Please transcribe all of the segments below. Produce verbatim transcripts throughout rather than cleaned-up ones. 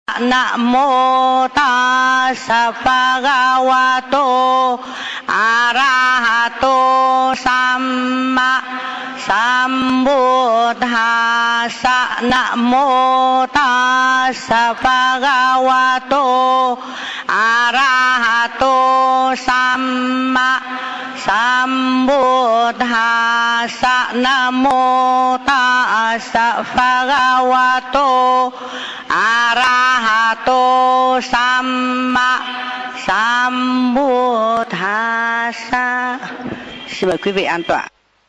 Namo tassa bhagavato arahato samma sambuddhassa. Namo tassa bhagavato arahato samma sambuddhassa. Namo tassa bhagavato arahato samma sambuddhassa. Xin mời quý vị an tọa.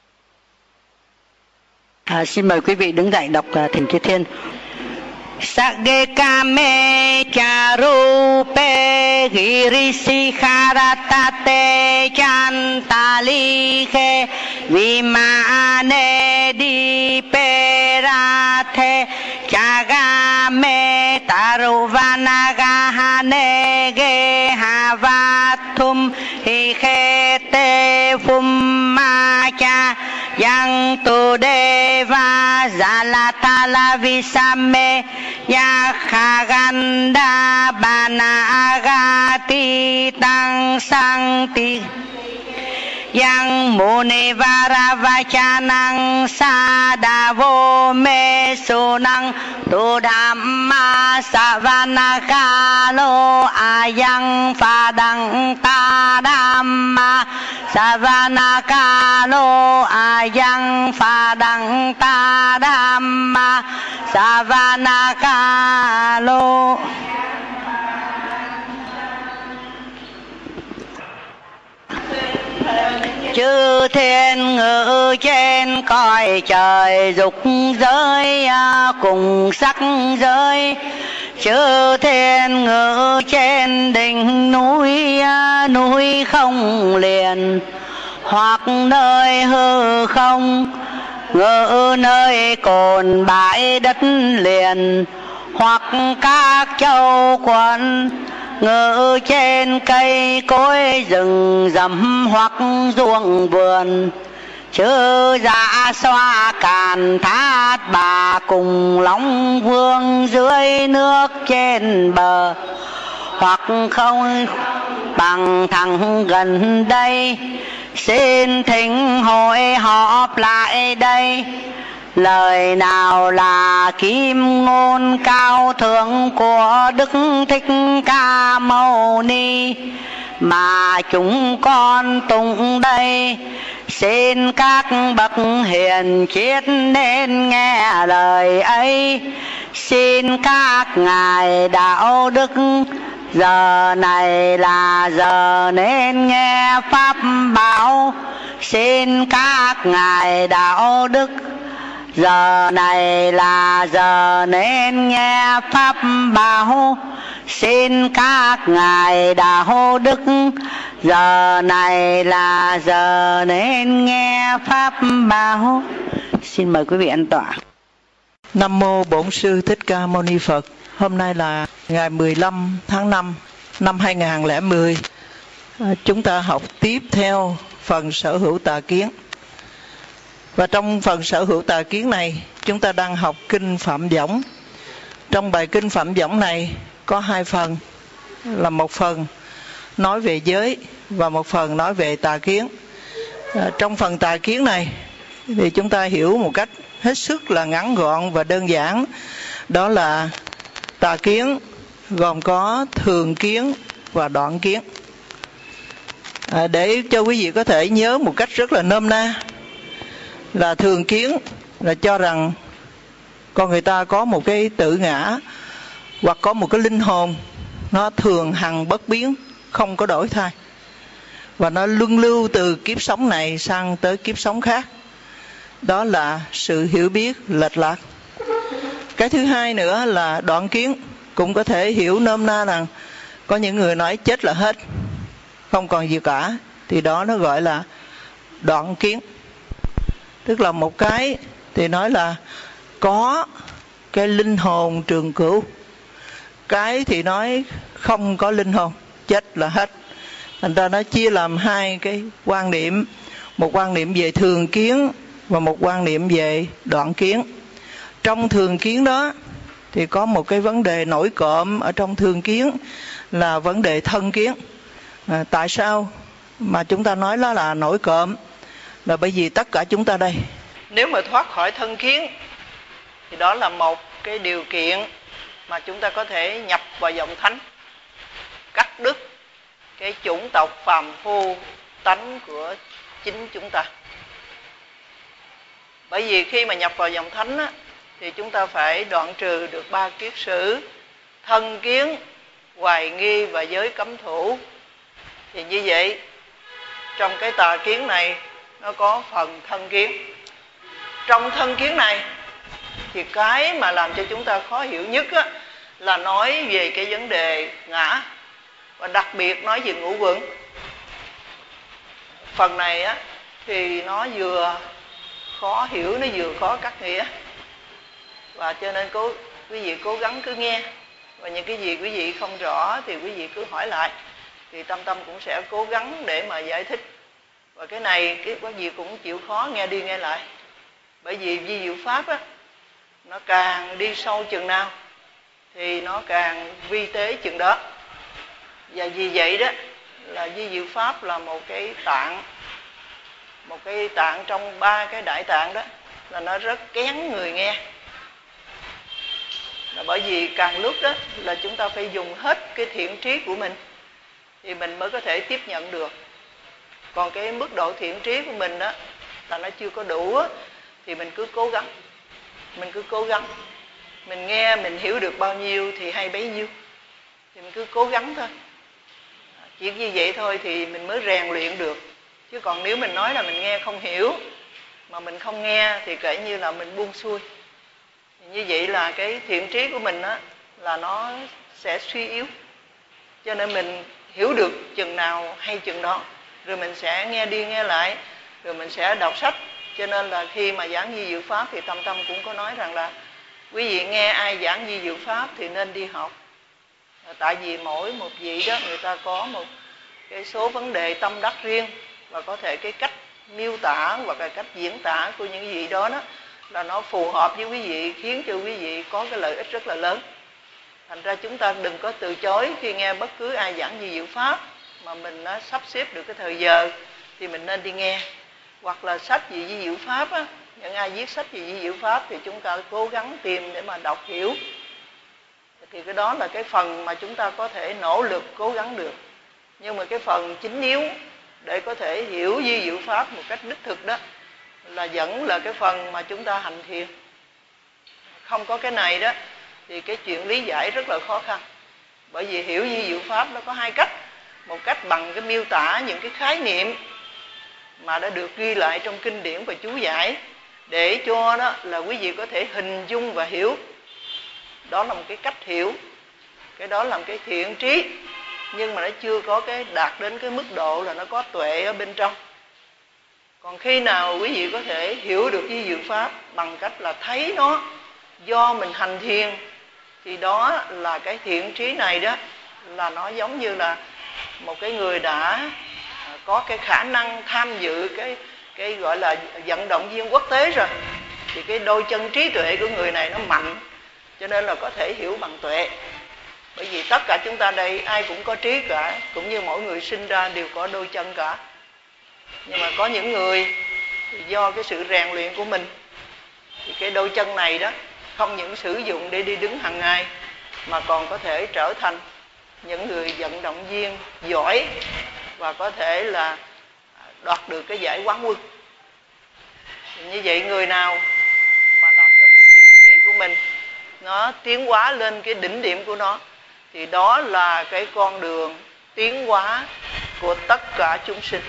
À, xin mời quý vị đứng dậy đọc uh, Thỉnh Chư Thiên. Sagge kame charupe girishikaratate chantalikhe vimane diperathe chagame taruvanagahane gehavathum hikhete phummacha yang tu deva zalatala visame yakhaganda banagati tang sangti yang muni varavachanang sadavo me sunang tu dhamma savanakalo ayang phadang ta dhamma savanakalo ayang phadang ta dhamma savanakalo. Chư thiên ngự trên cõi trời dục giới cùng sắc giới. Chư thiên ngự trên đỉnh núi núi không liền, hoặc nơi hư không ngự nơi cồn bãi đất liền, hoặc các châu quận ngự trên cây cối rừng rậm hoặc ruộng vườn. Chư dạ xoa càn thát bà cùng Long Vương dưới nước trên bờ, hoặc không bằng thẳng gần đây xin thỉnh hội họp lại đây. Lời nào là kim ngôn cao thượng của Đức Thích Ca Mâu Ni mà chúng con tụng đây. Xin các bậc hiền triết nên nghe lời ấy. Xin các ngài đạo đức giờ này là giờ nên nghe pháp bảo. Xin các ngài đạo đức giờ này là giờ nên nghe pháp bảo. Xin các ngài đạo đức giờ này là giờ nên nghe pháp bảo. Xin mời quý vị an tọa. Nam mô Bổn Sư Thích Ca Mâu Ni Phật. Hôm nay là ngày mười lăm tháng năm năm hai nghìn không trăm lẻ mười. Chúng ta học tiếp theo phần sở hữu tà kiến. Và trong phần sở hữu tà kiến này, chúng ta đang học Kinh Phạm Võng. Trong bài Kinh Phạm Võng này có hai phần, là một phần nói về giới và một phần nói về tà kiến. À, trong phần tà kiến này thì chúng ta hiểu một cách hết sức là ngắn gọn và đơn giản. Đó là tà kiến gồm có thường kiến và đoạn kiến. À, để cho quý vị có thể nhớ một cách rất là nôm na, là thường kiến là cho rằng con người ta có một cái tự ngã hoặc có một cái linh hồn, nó thường hằng bất biến, không có đổi thay, và nó luân lưu từ kiếp sống này sang tới kiếp sống khác. Đó là sự hiểu biết lệch lạc. Cái thứ hai nữa là đoạn kiến, cũng có thể hiểu nôm na rằng có những người nói chết là hết, không còn gì cả, thì đó nó gọi là đoạn kiến. Tức là một cái thì nói là có cái linh hồn trường cửu, cái thì nói không có linh hồn, chết là hết. Thành ra nó chia làm hai cái quan niệm, một quan niệm về thường kiến và một quan niệm về đoạn kiến. Trong thường kiến đó thì có một cái vấn đề nổi cộm ở trong thường kiến là vấn đề thân kiến. À, tại sao mà chúng ta nói đó là nổi cộm? Là bởi vì tất cả chúng ta đây, nếu mà thoát khỏi thân kiến thì đó là một cái điều kiện mà chúng ta có thể nhập vào dòng thánh, cắt đứt cái chủng tộc phàm phu tánh của chính chúng ta. Bởi vì khi mà nhập vào dòng thánh á, thì chúng ta phải đoạn trừ được ba kiết sử: thân kiến, hoài nghi và giới cấm thủ. Thì như vậy, trong cái tà kiến này nó có phần thân kiến. Trong thân kiến này thì cái mà làm cho chúng ta khó hiểu nhất á, là nói về cái vấn đề ngã, và đặc biệt nói về ngũ uẩn. Phần này á thì nó vừa khó hiểu, nó vừa khó cắt nghĩa, và cho nên cố quý vị cố gắng cứ nghe, và những cái gì quý vị không rõ thì quý vị cứ hỏi lại, thì Tâm Tâm cũng sẽ cố gắng để mà giải thích. Và cái này cái quý vị cũng chịu khó nghe đi nghe lại, bởi vì vi diệu pháp á, nó càng đi sâu chừng nào thì nó càng vi tế chừng đó. Và vì vậy đó là vi diệu pháp là một cái tạng, một cái tạng trong ba cái đại tạng đó, là nó rất kén người nghe. Là bởi vì càng lúc đó là chúng ta phải dùng hết cái thiện trí của mình thì mình mới có thể tiếp nhận được. Còn cái mức độ thiện trí của mình đó là nó chưa có đủ á, thì mình cứ cố gắng, mình cứ cố gắng, mình nghe mình hiểu được bao nhiêu thì hay bấy nhiêu, thì mình cứ cố gắng thôi. Chỉ như vậy thôi thì mình mới rèn luyện được. Chứ còn nếu mình nói là mình nghe không hiểu mà mình không nghe thì kể như là mình buông xuôi. Như vậy là cái thiện trí của mình á, là nó sẽ suy yếu. Cho nên mình hiểu được chừng nào hay chừng đó, rồi mình sẽ nghe đi nghe lại, rồi mình sẽ đọc sách. Cho nên là khi mà giảng vi diệu pháp thì Tâm Tâm cũng có nói rằng là quý vị nghe ai giảng vi diệu pháp thì nên đi học. Tại vì mỗi một vị đó người ta có một cái số vấn đề tâm đắc riêng, và có thể cái cách miêu tả hoặc là cách diễn tả của những vị đó, đó là nó phù hợp với quý vị, khiến cho quý vị có cái lợi ích rất là lớn. Thành ra chúng ta đừng có từ chối khi nghe bất cứ ai giảng vi diệu pháp mà mình nó sắp xếp được cái thời giờ thì mình nên đi nghe. Hoặc là sách về vi diệu pháp á, những ai viết sách về vi diệu pháp thì chúng ta cố gắng tìm để mà đọc hiểu. Thì cái đó là cái phần mà chúng ta có thể nỗ lực cố gắng được. Nhưng mà cái phần chính yếu để có thể hiểu vi diệu pháp một cách đích thực đó là vẫn là cái phần mà chúng ta hành thiền. Không có cái này đó thì cái chuyện lý giải rất là khó khăn. Bởi vì hiểu vi diệu pháp nó có hai cách. Một cách bằng cái miêu tả những cái khái niệm mà đã được ghi lại trong kinh điển và chú giải, để cho đó là quý vị có thể hình dung và hiểu. Đó là một cái cách hiểu. Cái đó là một cái thiện trí, nhưng mà nó chưa có cái đạt đến cái mức độ là nó có tuệ ở bên trong. Còn khi nào quý vị có thể hiểu được vi diệu pháp bằng cách là thấy nó do mình hành thiền, thì đó là cái thiện trí này đó là nó giống như là một cái người đã có cái khả năng tham dự cái cái gọi là vận động viên quốc tế rồi, thì cái đôi chân trí tuệ của người này nó mạnh, cho nên là có thể hiểu bằng tuệ. Bởi vì tất cả chúng ta đây ai cũng có trí cả, cũng như mỗi người sinh ra đều có đôi chân cả. Nhưng mà có những người do cái sự rèn luyện của mình thì cái đôi chân này đó không những sử dụng để đi đứng hàng ngày, mà còn có thể trở thành những người vận động viên giỏi và có thể là đoạt được cái giải quán quân. Thì như vậy người nào mà làm cho cái thiện trí của mình nó tiến hóa lên cái đỉnh điểm của nó, thì đó là cái con đường tiến hóa của tất cả chúng sinh.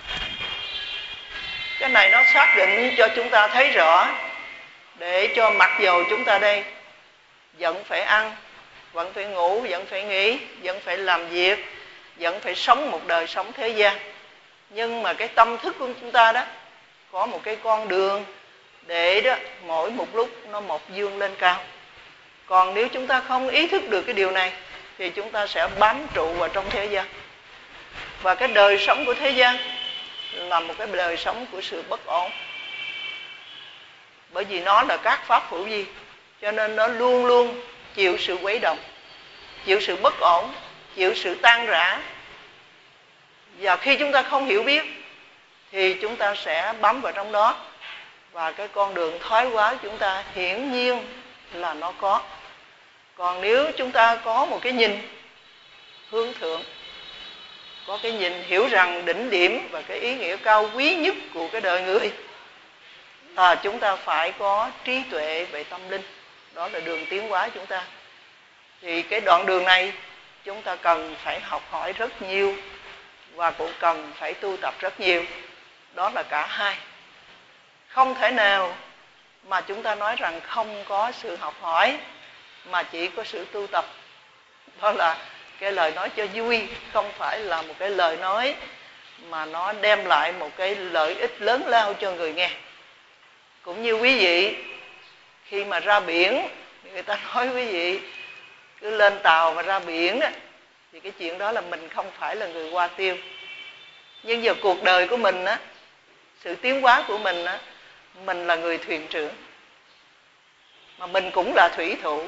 Cái này nó xác định cho chúng ta thấy rõ, để cho mặc dầu chúng ta đây vẫn phải ăn, vẫn phải ngủ, vẫn phải nghỉ, vẫn phải làm việc, vẫn phải sống một đời sống thế gian, nhưng mà cái tâm thức của chúng ta đó có một cái con đường để đó mỗi một lúc nó một dương lên cao. Còn nếu chúng ta không ý thức được cái điều này thì chúng ta sẽ bám trụ vào trong thế gian. Và cái đời sống của thế gian là một cái đời sống của sự bất ổn. Bởi vì nó là các pháp hữu vi, cho nên nó luôn luôn chịu sự quấy động, chịu sự bất ổn, chịu sự tan rã. Và khi chúng ta không hiểu biết thì chúng ta sẽ bám vào trong đó, và cái con đường thoái hóa chúng ta hiển nhiên là nó có. Còn nếu chúng ta có một cái nhìn hướng thượng, có cái nhìn hiểu rằng đỉnh điểm và cái ý nghĩa cao quý nhất của cái đời người là chúng ta phải có trí tuệ về tâm linh, đó là đường tiến hóa chúng ta. Thì cái đoạn đường này chúng ta cần phải học hỏi rất nhiều và cũng cần phải tu tập rất nhiều. Đó là cả hai. Không thể nào mà chúng ta nói rằng không có sự học hỏi mà chỉ có sự tu tập. Đó là cái lời nói cho vui, không phải là một cái lời nói mà nó đem lại một cái lợi ích lớn lao cho người nghe. Cũng như quý vị khi mà ra biển, người ta nói quý vị cứ lên tàu mà ra biển đó, thì cái chuyện đó là mình không phải là người hoa tiêu. Nhưng giờ cuộc đời của mình á, sự tiến hóa của mình á, mình là người thuyền trưởng, mà mình cũng là thủy thủ.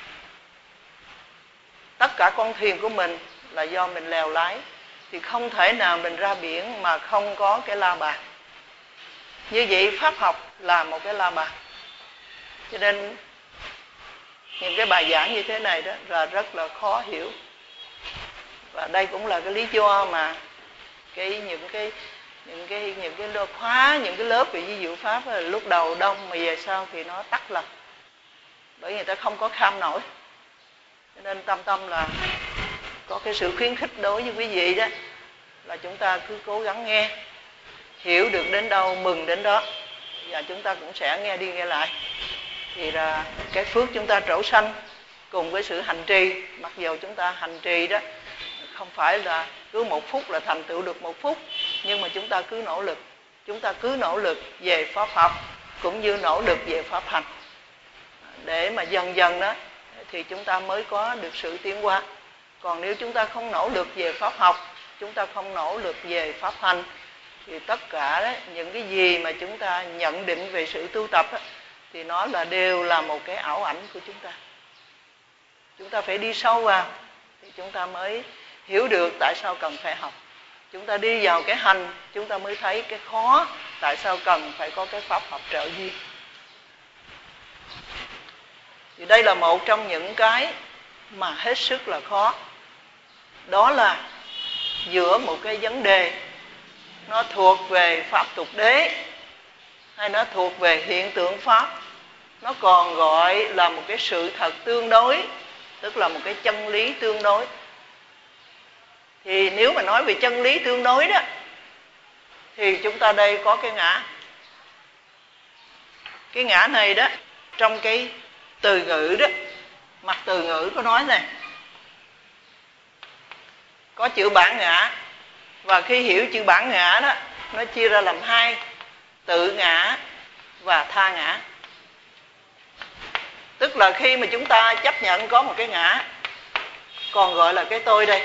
Tất cả con thuyền của mình là do mình lèo lái, thì không thể nào mình ra biển mà không có cái la bàn. Như vậy pháp học là một cái la bàn. Cho nên những cái bài giảng như thế này đó là rất là khó hiểu. Và đây cũng là cái lý do mà cái những cái những cái những cái lớp khóa, những cái lớp về vi diệu pháp là lúc đầu đông mà về sau thì nó tắt lần, bởi người ta không có kham nổi. Cho nên Tâm Tâm là có cái sự khuyến khích đối với quý vị đó, là chúng ta cứ cố gắng nghe, hiểu được đến đâu mừng đến đó, và chúng ta cũng sẽ nghe đi nghe lại. Thì là cái phước chúng ta trổ sanh cùng với sự hành trì. Mặc dù chúng ta hành trì đó không phải là cứ một phút là thành tựu được một phút, nhưng mà chúng ta cứ nỗ lực, chúng ta cứ nỗ lực về pháp học cũng như nỗ lực về pháp hành, để mà dần dần đó thì chúng ta mới có được sự tiến hóa. Còn nếu chúng ta không nỗ lực về pháp học, chúng ta không nỗ lực về pháp hành, thì tất cả đó, những cái gì mà chúng ta nhận định về sự tu tập đó, thì nó là đều là một cái ảo ảnh của chúng ta. Chúng ta phải đi sâu vào thì chúng ta mới hiểu được tại sao cần phải học. Chúng ta đi vào cái hành, chúng ta mới thấy cái khó, tại sao cần phải có cái pháp học trợ duyên. Thì đây là một trong những cái mà hết sức là khó. Đó là giữa một cái vấn đề nó thuộc về pháp tục đế hay nó thuộc về hiện tượng pháp, nó còn gọi là một cái sự thật tương đối, tức là một cái chân lý tương đối. Thì nếu mà nói về chân lý tương đối đó, thì chúng ta đây có cái ngã. Cái ngã này đó, trong cái từ ngữ đó, mặt từ ngữ có nói này, có chữ bản ngã. Và khi hiểu chữ bản ngã đó, nó chia ra làm hai: tự ngã và tha ngã. Tức là khi mà chúng ta chấp nhận có một cái ngã, còn gọi là cái tôi đây.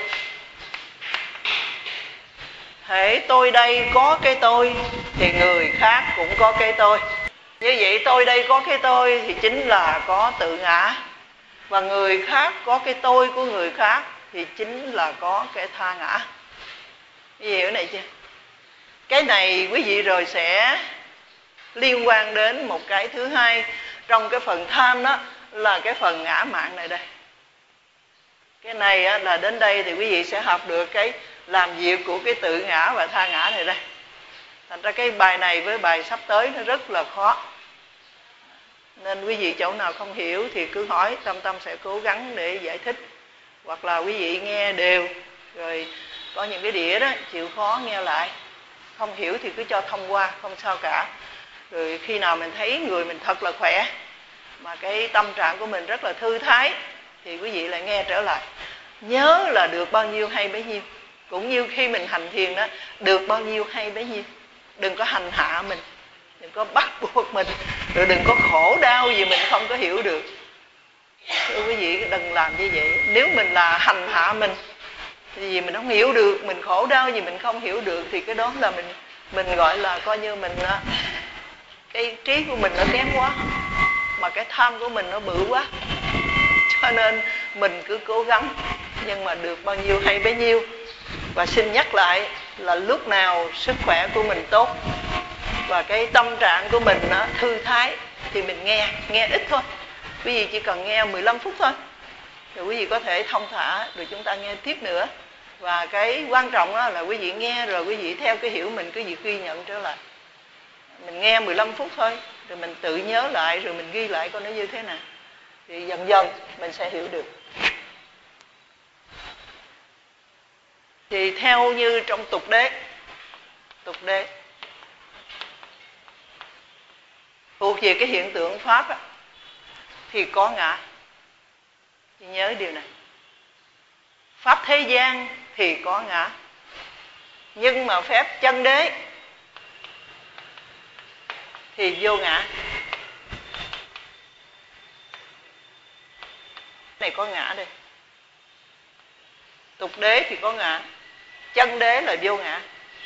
Hễ tôi đây có cái tôi thì người khác cũng có cái tôi. Như vậy tôi đây có cái tôi thì chính là có tự ngã, và người khác có cái tôi của người khác thì chính là có cái tha ngã. Quý vị hiểu này chưa? Cái này quý vị rồi sẽ liên quan đến một cái thứ hai trong cái phần tham, đó là cái phần ngã mạn này đây. Cái này á, là đến đây thì quý vị sẽ học được cái làm việc của cái tự ngã và tha ngã này đây. Thành ra cái bài này với bài sắp tới nó rất là khó. Nên quý vị chỗ nào không hiểu thì cứ hỏi, Tâm Tâm sẽ cố gắng để giải thích. Hoặc là quý vị nghe đều, rồi có những cái đĩa đó chịu khó nghe lại. Không hiểu thì cứ cho thông qua, không sao cả. Rồi khi nào mình thấy người mình thật là khỏe, mà cái tâm trạng của mình rất là thư thái, thì quý vị lại nghe trở lại. Nhớ là được bao nhiêu hay bấy nhiêu. Cũng như khi mình hành thiền đó, được bao nhiêu hay bấy nhiêu. Đừng có hành hạ mình, đừng có bắt buộc mình, rồi đừng có khổ đau gì mình không có hiểu được. Thưa quý vị, đừng làm như vậy. Nếu mình là hành hạ mình, thì gì mình không hiểu được, mình khổ đau gì mình không hiểu được, thì cái đó là mình mình gọi là coi như mình cái trí của mình nó kém quá, mà cái tham của mình nó bự quá. Cho cho nên mình cứ cố gắng, nhưng mà được bao nhiêu hay bấy nhiêu. Và xin nhắc lại là lúc nào sức khỏe của mình tốt và cái tâm trạng của mình nó thư thái thì mình nghe, nghe ít thôi. Quý vị chỉ cần nghe mười lăm phút thôi, rồi quý vị có thể thông thả, rồi chúng ta nghe tiếp nữa. Và cái quan trọng đó là quý vị nghe rồi quý vị theo cái hiểu mình, quý vị ghi nhận trở lại. Mình nghe mười lăm phút thôi, rồi mình tự nhớ lại, rồi mình ghi lại coi nó như thế nào. Thì dần dần mình sẽ hiểu được. Thì theo như trong tục đế, tục đế thuộc về cái hiện tượng pháp á, thì có ngã. Chị nhớ điều này. Pháp thế gian thì có ngã, nhưng mà phép chân đế thì vô ngã. Này có ngã đây. Tục đế thì có ngã, chân đế là vô ngã.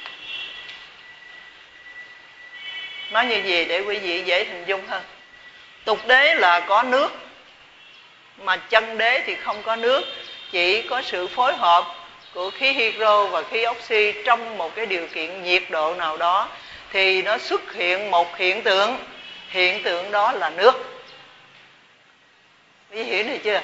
Nói như gì để quý vị dễ hình dung hơn. Tục đế là có nước, mà chân đế thì không có nước, chỉ có sự phối hợp của khí hydro và khí oxy trong một cái điều kiện nhiệt độ nào đó thì nó xuất hiện một hiện tượng. Hiện tượng đó là nước. Quý vị hiểu này chưa?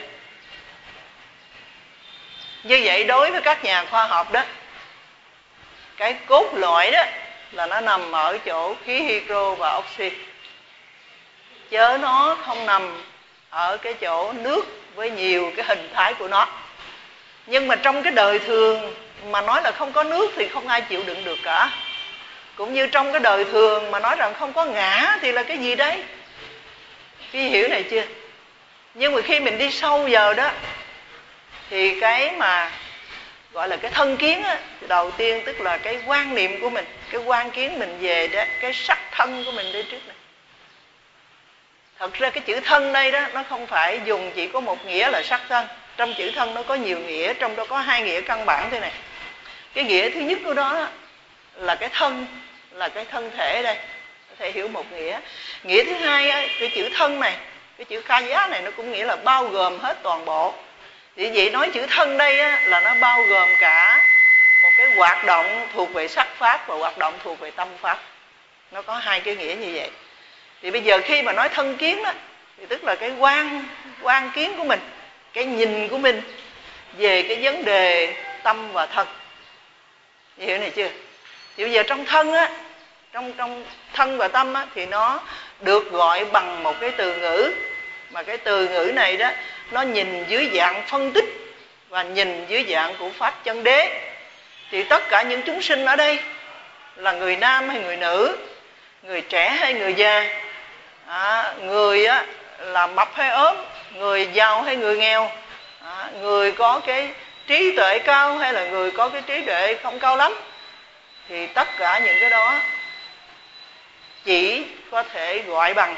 Như vậy đối với các nhà khoa học đó, cái cốt lõi đó là nó nằm ở chỗ khí hydro và oxy, chớ nó không nằm ở cái chỗ nước với nhiều cái hình thái của nó. Nhưng mà trong cái đời thường mà nói là không có nước thì không ai chịu đựng được cả. Cũng như trong cái đời thường mà nói rằng không có ngã thì là cái gì đấy? Quý vị hiểu này chưa? Nhưng mà khi mình đi sâu vào đó thì cái mà gọi là cái thân kiến á, đầu tiên tức là cái quan niệm của mình, cái quan kiến mình về đó, cái sắc thân của mình đây trước này. Thật ra cái chữ thân đây đó nó không phải dùng chỉ có một nghĩa là sắc thân. Trong chữ thân nó có nhiều nghĩa, trong đó có hai nghĩa căn bản thế này. Cái nghĩa thứ nhất của đó là cái thân, là cái thân thể đây, có thể hiểu một nghĩa. Nghĩa thứ hai á, cái chữ thân này, cái chữ kha giá này nó cũng nghĩa là bao gồm hết toàn bộ. Vì vậy nói chữ thân đây á, là nó bao gồm cả một cái hoạt động thuộc về sắc pháp và hoạt động thuộc về tâm pháp. Nó có hai cái nghĩa như vậy. Thì bây giờ khi mà nói thân kiến đó, thì tức là cái quan, quan kiến của mình, cái nhìn của mình về cái vấn đề tâm và thân. Hiểu này chưa? Thì bây giờ trong thân á, trong, trong thân và tâm á, thì nó được gọi bằng một cái từ ngữ. Mà cái từ ngữ này đó, nó nhìn dưới dạng phân tích và nhìn dưới dạng của pháp chân đế. Thì tất cả những chúng sinh ở đây là người nam hay người nữ, người trẻ hay người già, à, người á, là mập hay ốm, người giàu hay người nghèo, à, người có cái trí tuệ cao hay là người có cái trí tuệ không cao lắm, thì tất cả những cái đó chỉ có thể gọi bằng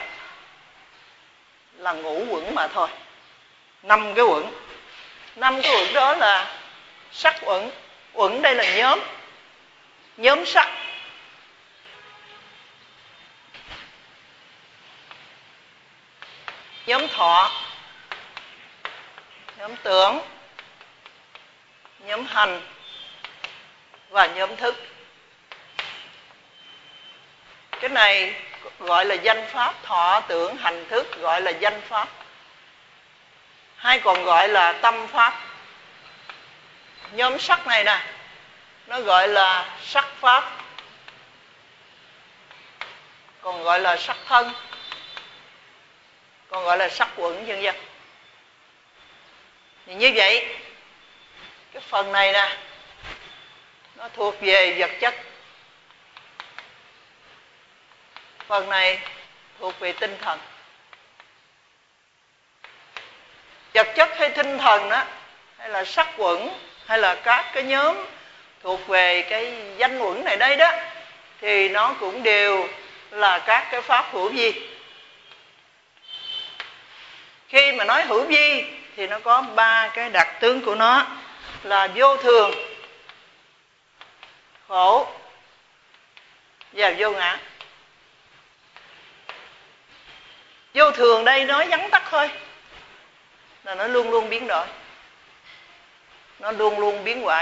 là ngũ uẩn mà thôi. Năm cái uẩn. Năm cái uẩn đó là sắc uẩn. Uẩn đây là nhóm, nhóm sắc. Nhóm thọ, nhóm tưởng, nhóm hành và nhóm thức. Cái này gọi là danh pháp. Thọ, tưởng, hành, thức gọi là danh pháp, hay còn gọi là tâm pháp. Nhóm sắc này nè, nó gọi là sắc pháp, còn gọi là sắc thân, còn gọi là sắc uẩn, vân vân. Thì như vậy cái phần này nè, nó thuộc về vật chất, phần này thuộc về tinh thần. Vật chất hay tinh thần đó, hay là sắc uẩn, hay là các cái nhóm thuộc về cái danh uẩn này đây đó, thì nó cũng đều là các cái pháp hữu vi. Khi mà nói hữu vi thì nó có ba cái đặc tướng của nó là vô thường, khổ và vô ngã. Vô thường đây nói vắn tắt thôi, là nó luôn luôn biến đổi, nó luôn luôn biến hoại.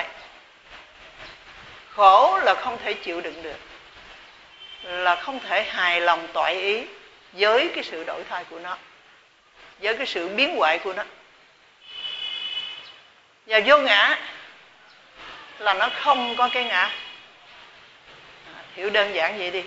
Khổ là không thể chịu đựng được, là không thể hài lòng toại ý với cái sự đổi thay của nó, với cái sự biến hoại của nó. Và vô ngã là nó không có cái ngã. À, hiểu đơn giản vậy đi.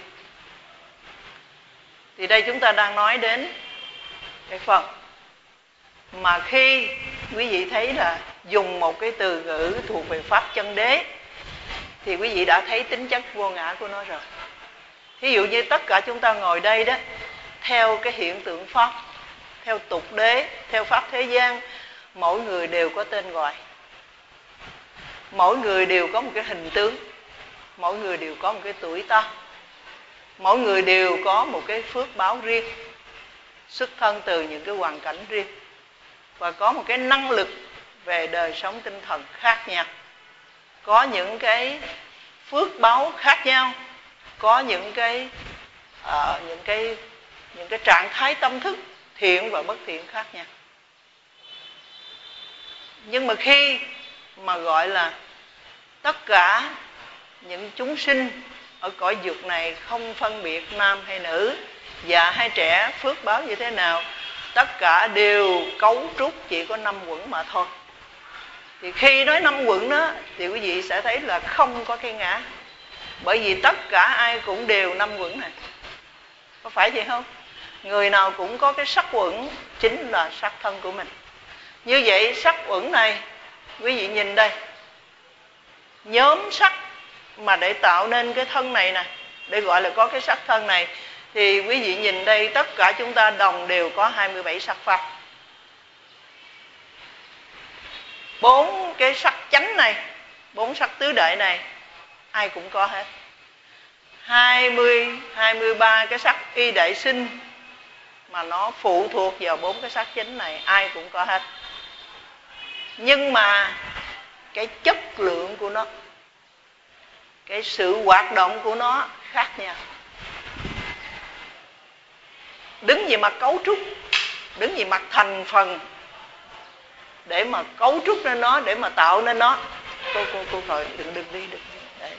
Thì đây chúng ta đang nói đến cái phần mà khi quý vị thấy là dùng một cái từ ngữ thuộc về pháp chân đế thì quý vị đã thấy tính chất vô ngã của nó rồi. Thí dụ như tất cả chúng ta ngồi đây đó, theo cái hiện tượng pháp, theo tục đế, theo pháp thế gian, mỗi người đều có tên gọi, mỗi người đều có một cái hình tướng, mỗi người đều có một cái tuổi tác, mỗi người đều có một cái phước báo riêng, xuất thân từ những cái hoàn cảnh riêng, và có một cái năng lực về đời sống tinh thần khác nhau, có những cái phước báo khác nhau, có những cái uh, những cái những cái trạng thái tâm thức thiện và bất thiện khác nhau. Nhưng mà khi mà gọi là tất cả những chúng sinh ở cõi dục này, không phân biệt nam hay nữ, già hay trẻ, phước báo như thế nào, tất cả đều cấu trúc chỉ có năm quẩn mà thôi. Thì khi nói năm quẩn đó thì quý vị sẽ thấy là không có cái ngã, bởi vì tất cả ai cũng đều năm quẩn này, có phải vậy không? Người nào cũng có cái sắc quẩn, chính là sắc thân của mình. Như vậy sắc quẩn này, quý vị nhìn đây, nhóm sắc mà để tạo nên cái thân này nè, để gọi là có cái sắc thân này, thì quý vị nhìn đây, tất cả chúng ta đồng đều có hai mươi bảy sắc pháp. Bốn cái sắc chánh này, bốn sắc tứ đại này, ai cũng có hết. hai mươi, hai mươi ba cái sắc y đại sinh mà nó phụ thuộc vào bốn cái sắc chánh này, ai cũng có hết. Nhưng mà cái chất lượng của nó, cái sự hoạt động của nó khác nhau. Đứng về mặt cấu trúc, đứng về mặt thành phần, để mà cấu trúc nên nó, để mà tạo nên nó. Cô cô cô rồi đừng đừng đi, đừng đi. Đấy.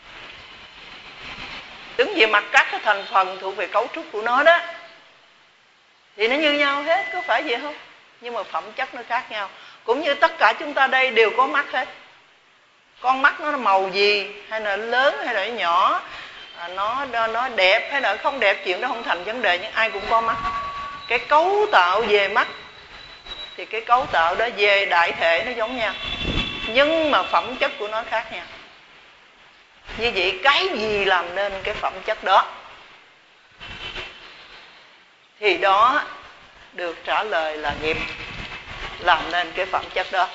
Đứng về mặt các cái thành phần thuộc về cấu trúc của nó đó, thì nó như nhau hết, có phải vậy không? Nhưng mà phẩm chất nó khác nhau. Cũng như tất cả chúng ta đây đều có mắt hết. Con mắt nó màu gì, hay là lớn hay là nhỏ, nó nó đẹp hay là không đẹp, chuyện đó không thành vấn đề, nhưng ai cũng có mắt. Cái cấu tạo về mắt thì cái cấu tạo đó về đại thể nó giống nhau, nhưng mà phẩm chất của nó khác nhau. Như vậy cái gì làm nên cái phẩm chất đó, thì đó được trả lời là nghiệp làm nên cái phẩm chất đó.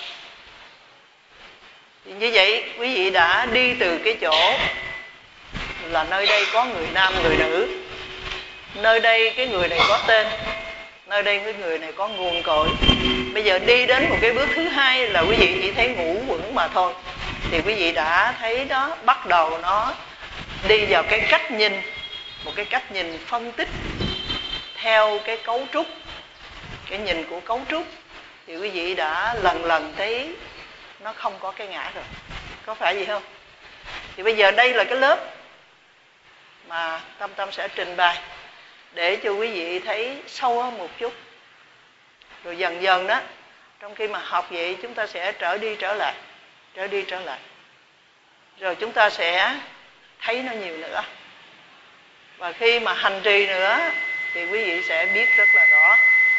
Thì như vậy quý vị đã đi từ cái chỗ là nơi đây có người nam người nữ, nơi đây cái người này có tên, nơi đây cái người này có nguồn cội. Bây giờ đi đến một cái bước thứ hai là quý vị chỉ thấy ngũ quẩn mà thôi, thì quý vị đã thấy đó, bắt đầu nó đi vào cái cách nhìn, một cái cách nhìn phân tích theo cái cấu trúc, cái nhìn của cấu trúc, thì quý vị đã lần lần thấy nó không có cái ngã rồi, có phải gì không? Thì bây giờ đây là cái lớp mà Tâm Tâm sẽ trình bày để cho quý vị thấy sâu hơn một chút. Rồi dần dần đó, trong khi mà học vậy, chúng ta sẽ trở đi trở lại, trở đi trở lại, rồi chúng ta sẽ thấy nó nhiều nữa. Và khi mà hành trì nữa thì quý vị sẽ biết rất là rõ.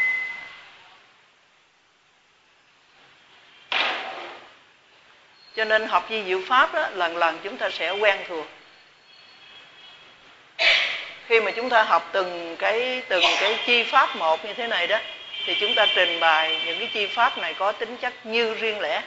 Cho nên học vi diệu pháp đó, lần lần chúng ta sẽ quen thuộc. Khi mà chúng ta học từng cái từng cái chi pháp một như thế này đó, thì chúng ta trình bày những cái chi pháp này có tính chất như riêng lẻ,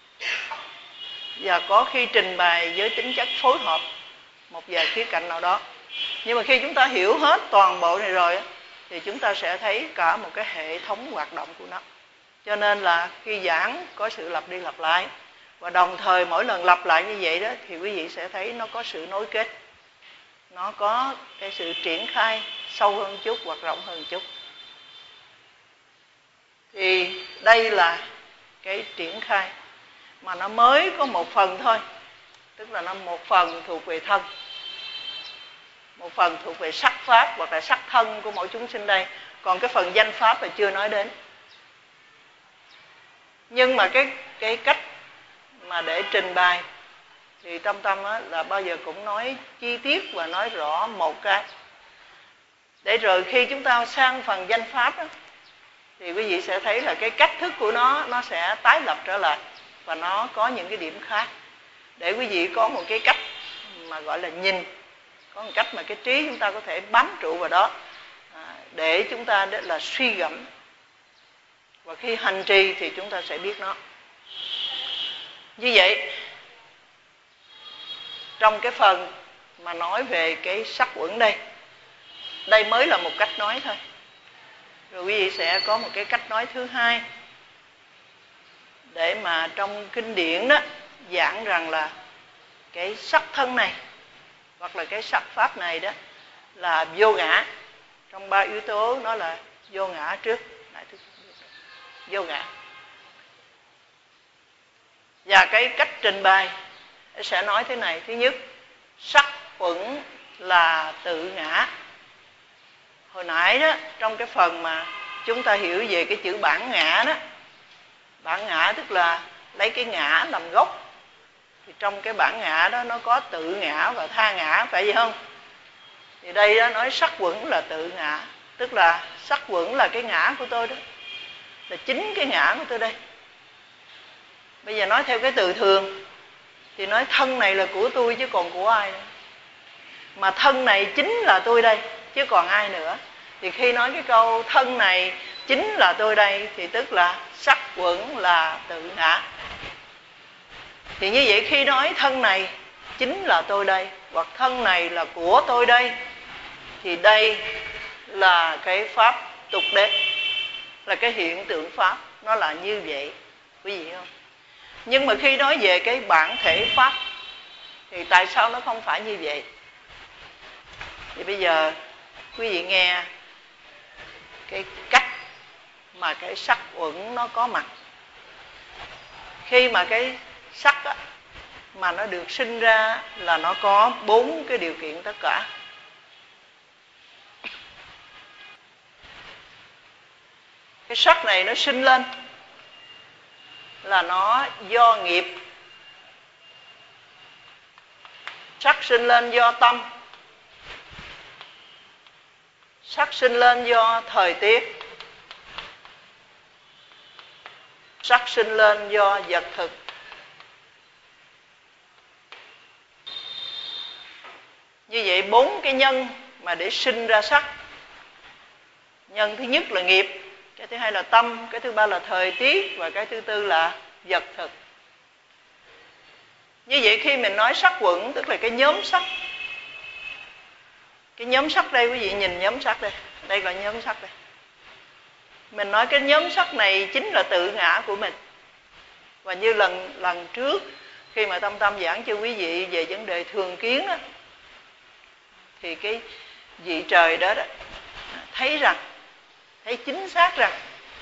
và có khi trình bày với tính chất phối hợp một vài khía cạnh nào đó. Nhưng mà khi chúng ta hiểu hết toàn bộ này rồi thì chúng ta sẽ thấy cả một cái hệ thống hoạt động của nó. Cho nên là khi giảng có sự lặp đi lặp lại, và đồng thời mỗi lần lặp lại như vậy đó thì quý vị sẽ thấy nó có sự nối kết, nó có cái sự triển khai sâu hơn chút hoặc rộng hơn chút. Thì đây là cái triển khai mà nó mới có một phần thôi, tức là nó một phần thuộc về thân, một phần thuộc về sắc pháp hoặc là sắc thân của mỗi chúng sinh đây, còn cái phần danh pháp là chưa nói đến. Nhưng mà cái cái cách mà để trình bày thì Tâm Tâm á, là bao giờ cũng nói chi tiết và nói rõ một cái, để rồi khi chúng ta sang phần danh pháp á, thì quý vị sẽ thấy là cái cách thức của nó nó sẽ tái lập trở lại và nó có những cái điểm khác, để quý vị có một cái cách mà gọi là nhìn, có một cách mà cái trí chúng ta có thể bám trụ vào đó, à, để chúng ta là suy gẫm, và khi hành trì thì chúng ta sẽ biết nó. Như vậy trong cái phần mà nói về cái sắc uẩn đây, đây mới là một cách nói thôi, rồi quý vị sẽ có một cái cách nói thứ hai, để mà trong kinh điển đó giảng rằng là cái sắc thân này hoặc là cái sắc pháp này đó là vô ngã. Trong ba yếu tố nó là vô ngã trước, vô ngã. Và cái cách trình bày sẽ nói thế này: thứ nhất, sắc uẩn là tự ngã. Hồi nãy đó, trong cái phần mà chúng ta hiểu về cái chữ bản ngã đó, bản ngã tức là lấy cái ngã làm gốc, thì trong cái bản ngã đó nó có tự ngã và tha ngã, phải vậy không? Thì đây đó nói sắc uẩn là tự ngã, tức là sắc uẩn là cái ngã của tôi đó, là chính cái ngã của tôi đây. Bây giờ nói theo cái từ thường thì nói thân này là của tôi chứ còn của ai nữa, mà thân này chính là tôi đây chứ còn ai nữa. Thì khi nói cái câu thân này chính là tôi đây thì tức là sắc uẩn là tự ngã. Thì như vậy khi nói thân này chính là tôi đây hoặc thân này là của tôi đây, thì đây là cái pháp tục đế, là cái hiện tượng pháp, nó là như vậy, quý vị không? Nhưng mà khi nói về cái bản thể pháp thì tại sao nó không phải như vậy? Thì bây giờ quý vị nghe cái cách mà cái sắc uẩn nó có mặt. Khi mà cái sắc á, mà nó được sinh ra là nó có bốn cái điều kiện tất cả. Cái sắc này nó sinh lên là nó do nghiệp. Sắc sinh lên do tâm. Sắc sinh lên do thời tiết. Sắc sinh lên do vật thực. Như vậy bốn cái nhân mà để sinh ra sắc. Nhân thứ nhất là nghiệp, cái thứ hai là tâm, cái thứ ba là thời tiết, và cái thứ tư là vật thực. Như vậy khi mình nói sắc uẩn tức là cái nhóm sắc. Cái nhóm sắc đây, quý vị nhìn nhóm sắc đây, đây là nhóm sắc đây. Mình nói cái nhóm sắc này chính là tự ngã của mình. Và như lần lần trước khi mà Tâm Tâm giảng cho quý vị về vấn đề thường kiến đó, thì cái vị trời đó, đó thấy rằng, thấy chính xác rằng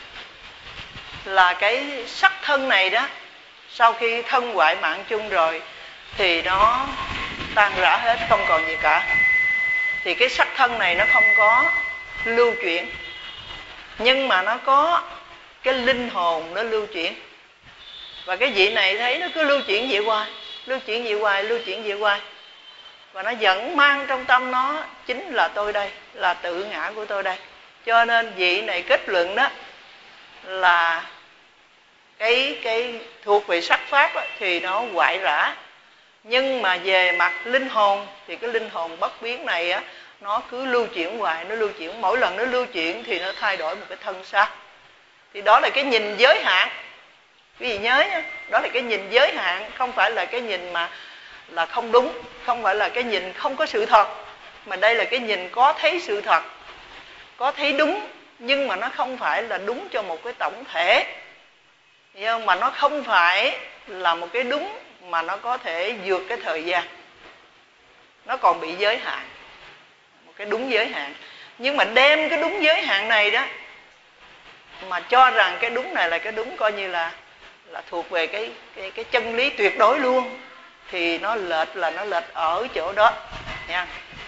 là cái sắc thân này đó, sau khi thân hoại mạng chung rồi thì nó tan rã hết, không còn gì cả. Thì cái sắc thân này nó không có lưu chuyển, nhưng mà nó có cái linh hồn nó lưu chuyển. Và cái vị này thấy nó cứ lưu chuyển vậy hoài, lưu chuyển vậy hoài, lưu chuyển vậy hoài. Và nó vẫn mang trong tâm nó chính là tôi đây, là tự ngã của tôi đây. Cho nên vị này kết luận đó là cái, cái thuộc về sắc pháp đó, thì nó hoại rã. Nhưng mà về mặt linh hồn thì cái linh hồn bất biến này á, nó cứ lưu chuyển hoài, nó lưu chuyển, mỗi lần nó lưu chuyển thì nó thay đổi một cái thân xác. Thì đó là cái nhìn giới hạn. Quý vị nhớ nhé, đó là cái nhìn giới hạn, không phải là cái nhìn mà là không đúng, không phải là cái nhìn không có sự thật, mà đây là cái nhìn có thấy sự thật, có thấy đúng, nhưng mà nó không phải là đúng cho một cái tổng thể, hiểu không? Mà nó không phải là một cái đúng mà nó có thể vượt cái thời gian, nó còn bị giới hạn, một cái đúng giới hạn. Nhưng mà đem cái đúng giới hạn này đó mà cho rằng cái đúng này là cái đúng, coi như là là thuộc về cái cái cái chân lý tuyệt đối luôn, thì nó lệch là nó lệch ở chỗ đó nha.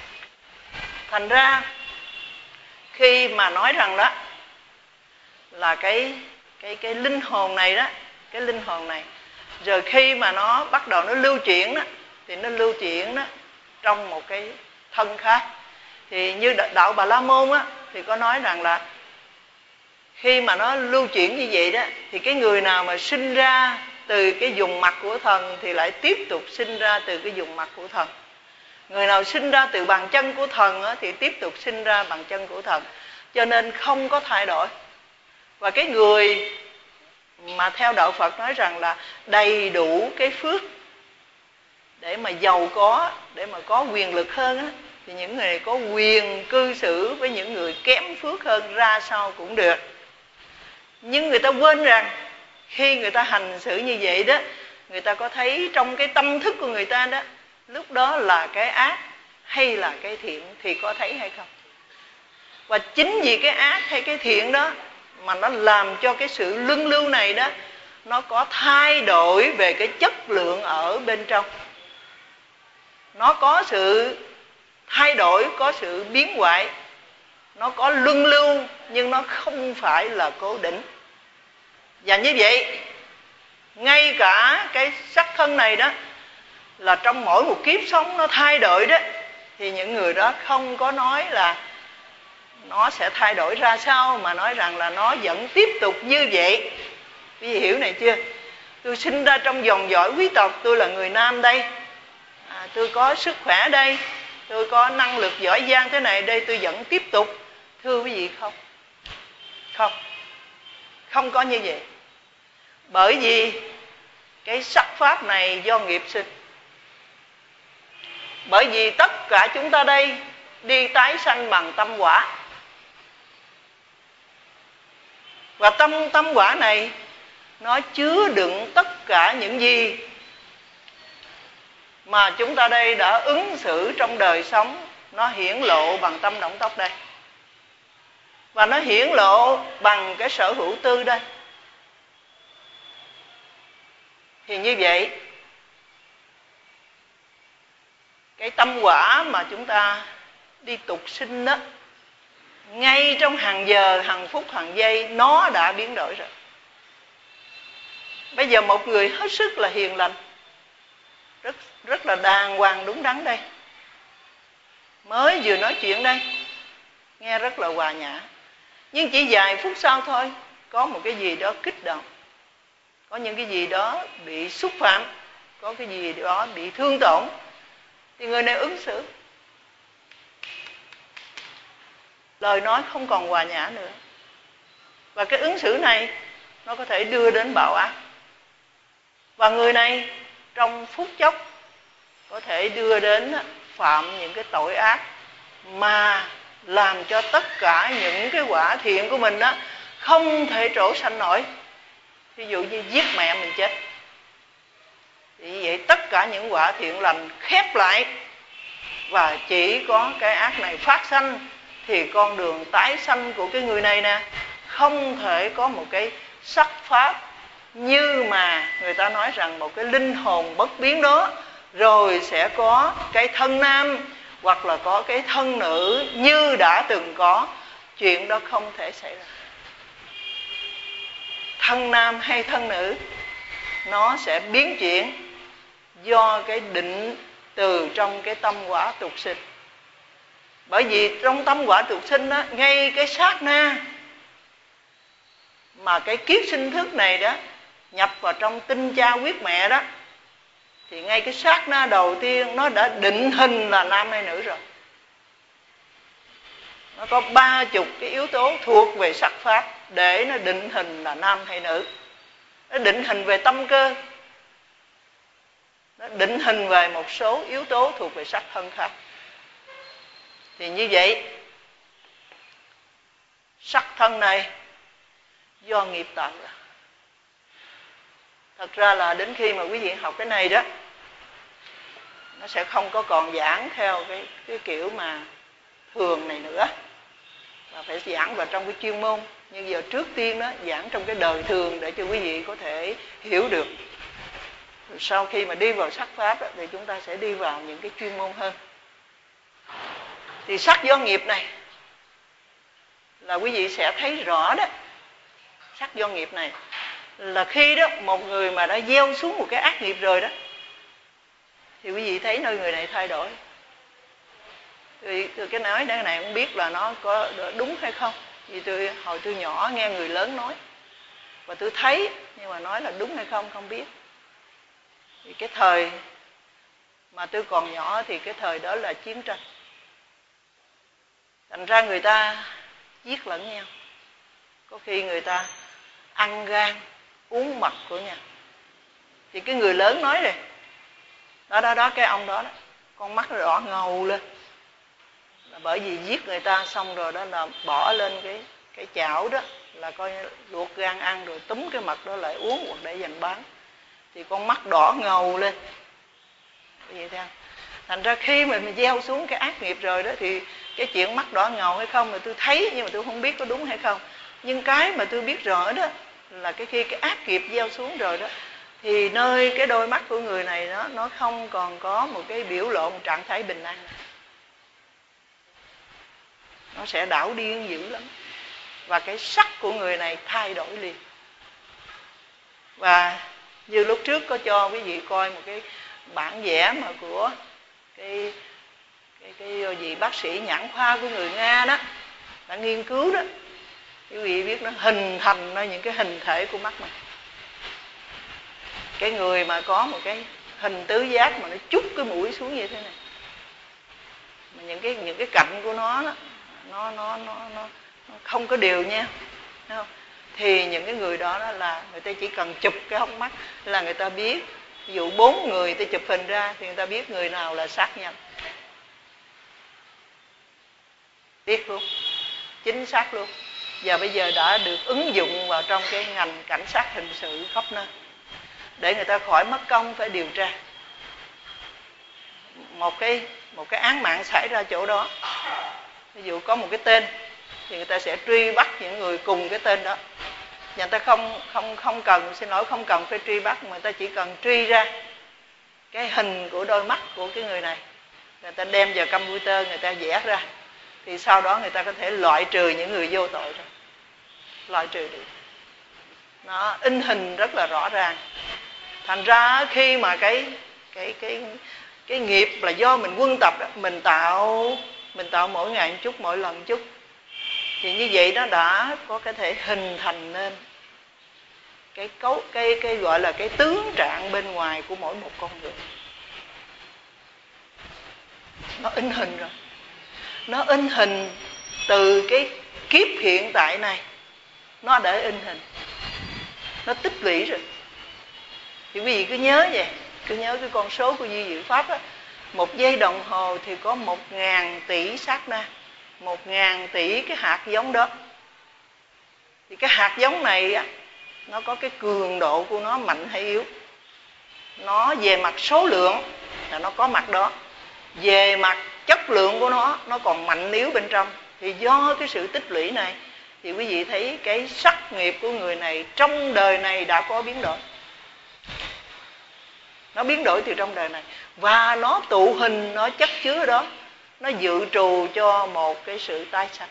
Thành ra khi mà nói rằng đó là cái cái cái linh hồn này đó, cái linh hồn này rồi khi mà nó bắt đầu nó lưu chuyển đó, thì nó lưu chuyển đó trong một cái thân khác. Thì như đạo Bà La Môn á thì có nói rằng là khi mà nó lưu chuyển như vậy đó, thì cái người nào mà sinh ra từ cái vùng mặt của thần thì lại tiếp tục sinh ra từ cái vùng mặt của thần. Người nào sinh ra từ bàn chân của thần á, thì tiếp tục sinh ra bàn chân của thần. Cho nên không có thay đổi. Và cái người mà theo đạo Phật nói rằng là đầy đủ cái phước để mà giàu có, để mà có quyền lực hơn á, thì những người này có quyền cư xử với những người kém phước hơn ra sao cũng được. Nhưng người ta quên rằng khi người ta hành xử như vậy đó, người ta có thấy trong cái tâm thức của người ta đó, lúc đó là cái ác hay là cái thiện thì có thấy hay không. Và chính vì cái ác hay cái thiện đó mà nó làm cho cái sự luân lưu này đó, nó có thay đổi về cái chất lượng ở bên trong. Nó có sự thay đổi, có sự biến hoại, nó có luân lưu nhưng nó không phải là cố định. Và như vậy, ngay cả cái sắc thân này đó, là trong mỗi một kiếp sống nó thay đổi đó, thì những người đó không có nói là nó sẽ thay đổi ra sao, mà nói rằng là nó vẫn tiếp tục như vậy. Quý vị hiểu này chưa? Tôi sinh ra trong dòng dõi quý tộc, tôi là người nam đây, à, tôi có sức khỏe đây, tôi có năng lực giỏi giang thế này đây, tôi vẫn tiếp tục. Thưa quý vị, không. Không. Không có như vậy. Bởi vì cái sắc pháp này do nghiệp sinh. Bởi vì tất cả chúng ta đây đi tái sanh bằng tâm quả. Và tâm tâm quả này nó chứa đựng tất cả những gì mà chúng ta đây đã ứng xử trong đời sống. Nó hiển lộ bằng tâm động tóc đây, và nó hiển lộ bằng cái sở hữu tư đây. Thì như vậy, cái tâm quả mà chúng ta đi tục sinh đó, ngay trong hàng giờ, hàng phút, hàng giây nó đã biến đổi rồi. Bây giờ một người hết sức là hiền lành, rất rất là đàng hoàng đúng đắn đây, mới vừa nói chuyện đây, nghe rất là hòa nhã, nhưng chỉ vài phút sau thôi, có một cái gì đó kích động, có những cái gì đó bị xúc phạm, có cái gì đó bị thương tổn, thì người này ứng xử, lời nói không còn hòa nhã nữa. Và cái ứng xử này nó có thể đưa đến bạo ác. Và người này trong phút chốc có thể đưa đến phạm những cái tội ác mà làm cho tất cả những cái quả thiện của mình đó không thể trổ sanh nổi. Ví dụ như giết mẹ mình chết, thì vậy tất cả những quả thiện lành khép lại, và chỉ có cái ác này phát sanh, thì con đường tái sanh của cái người này nè không thể có một cái sắc pháp như mà người ta nói rằng một cái linh hồn bất biến đó rồi sẽ có cái thân nam hoặc là có cái thân nữ như đã từng có. Chuyện đó không thể xảy ra. Thân nam hay thân nữ nó sẽ biến chuyển do cái định từ trong cái tâm quả tục sinh. Bởi vì trong tâm quả tục sinh đó, ngay cái sát na mà cái kiết sinh thức này đó nhập vào trong tinh cha huyết mẹ đó, thì ngay cái sát na đầu tiên nó đã định hình là nam hay nữ rồi. Nó có ba chục cái yếu tố thuộc về sắc pháp để nó định hình là nam hay nữ. Nó định hình về tâm cơ, nó định hình về một số yếu tố thuộc về sắc thân khác. Thì như vậy, sắc thân này do nghiệp tạo ra. Thật ra là đến khi mà quý vị học cái này đó, nó sẽ không có còn giảng theo cái, cái kiểu mà thường này nữa. và phải giảng vào trong cái chuyên môn. Nhưng giờ trước tiên đó giảng trong cái đời thường để cho quý vị có thể hiểu được. Rồi sau khi mà đi vào sắc pháp đó, thì chúng ta sẽ đi vào những cái chuyên môn hơn. Thì sắc do nghiệp này là quý vị sẽ thấy rõ đó. Sắc do nghiệp này là khi đó một người mà đã gieo xuống một cái ác nghiệp rồi đó, thì quý vị thấy nơi người này thay đổi. Thì cái nói cái này không biết là nó có đúng hay không. Vì tôi hồi tôi nhỏ nghe người lớn nói và tôi thấy, nhưng mà nói là đúng hay không không biết. Thì cái thời mà tôi còn nhỏ thì cái thời đó là chiến tranh, thành ra người ta giết lẫn nhau. Có khi người ta ăn gan uống mật của nhau. Thì cái người lớn nói rồi, đó đó đó cái ông đó, đó con mắt nó đỏ ngầu lên là bởi vì giết người ta xong rồi đó là bỏ lên cái cái chảo đó là coi luộc gan ăn rồi túm cái mật đó lại uống hoặc để dành bán, thì con mắt đỏ ngầu lên vậy thôi. Thành ra khi mà mình gieo xuống cái ác nghiệp rồi đó thì cái chuyện mắt đỏ ngầu hay không mà tôi thấy, nhưng mà tôi không biết có đúng hay không. Nhưng cái mà tôi biết rõ đó là cái khi cái ác nghiệp gieo xuống rồi đó, thì nơi cái đôi mắt của người này nó nó không còn có một cái biểu lộ, một trạng thái bình an, nó sẽ đảo điên dữ lắm. Và cái sắc của người này thay đổi liền. Và như lúc trước có cho quý vị coi một cái bản vẽ mà của cái cái cái gì bác sĩ nhãn khoa của người Nga đó đã nghiên cứu đó, quý vị biết nó hình thành ra những cái hình thể của mắt này. Cái người mà có một cái hình tứ giác mà nó chúc cái mũi xuống như thế này, mà những cái những cái cạnh của nó đó, nó nó nó nó nó không có đều nha, thấy không? Thì những cái người đó, đó là người ta chỉ cần chụp cái hốc mắt là người ta biết. Ví dụ bốn người ta chụp hình ra thì người ta biết người nào là sát nhân, biết luôn, chính xác luôn. Và bây giờ đã được ứng dụng vào trong cái ngành cảnh sát hình sự khắp nơi, để người ta khỏi mất công phải điều tra. Một cái một cái án mạng xảy ra chỗ đó, ví dụ có một cái tên thì người ta sẽ truy bắt những người cùng cái tên đó. Người ta không không không cần xin lỗi không cần phải truy bắt, mà người ta chỉ cần truy ra cái hình của đôi mắt của cái người này, người ta đem vào computer người ta vẽ ra, thì sau đó người ta có thể loại trừ những người vô tội rồi, loại trừ được. Nó in hình rất là rõ ràng. Thành ra khi mà cái cái cái cái nghiệp là do mình quân tập, mình tạo mình tạo mỗi ngày một chút, mỗi lần một chút, thì như vậy nó đã có cái thể hình thành nên cái cấu cái cái gọi là cái tướng trạng bên ngoài của mỗi một con người. Nó in hình rồi, nó in hình từ cái kiếp hiện tại này, nó đã in hình, nó tích lũy rồi. Thì quý vị cứ nhớ vậy, cứ nhớ cái con số của Di Diệu Pháp á, một giây đồng hồ thì có một ngàn tỷ sát na, một ngàn tỷ cái hạt giống đó. Thì cái hạt giống này á, nó có cái cường độ của nó mạnh hay yếu. Nó về mặt số lượng là nó có mặt đó, về mặt chất lượng của nó nó còn mạnh yếu bên trong. Thì do cái sự tích lũy này thì quý vị thấy cái sắc nghiệp của người này trong đời này đã có biến đổi. Nó biến đổi từ trong đời này, và nó tụ hình, nó chất chứa đó, nó dự trù cho một cái sự tái sanh.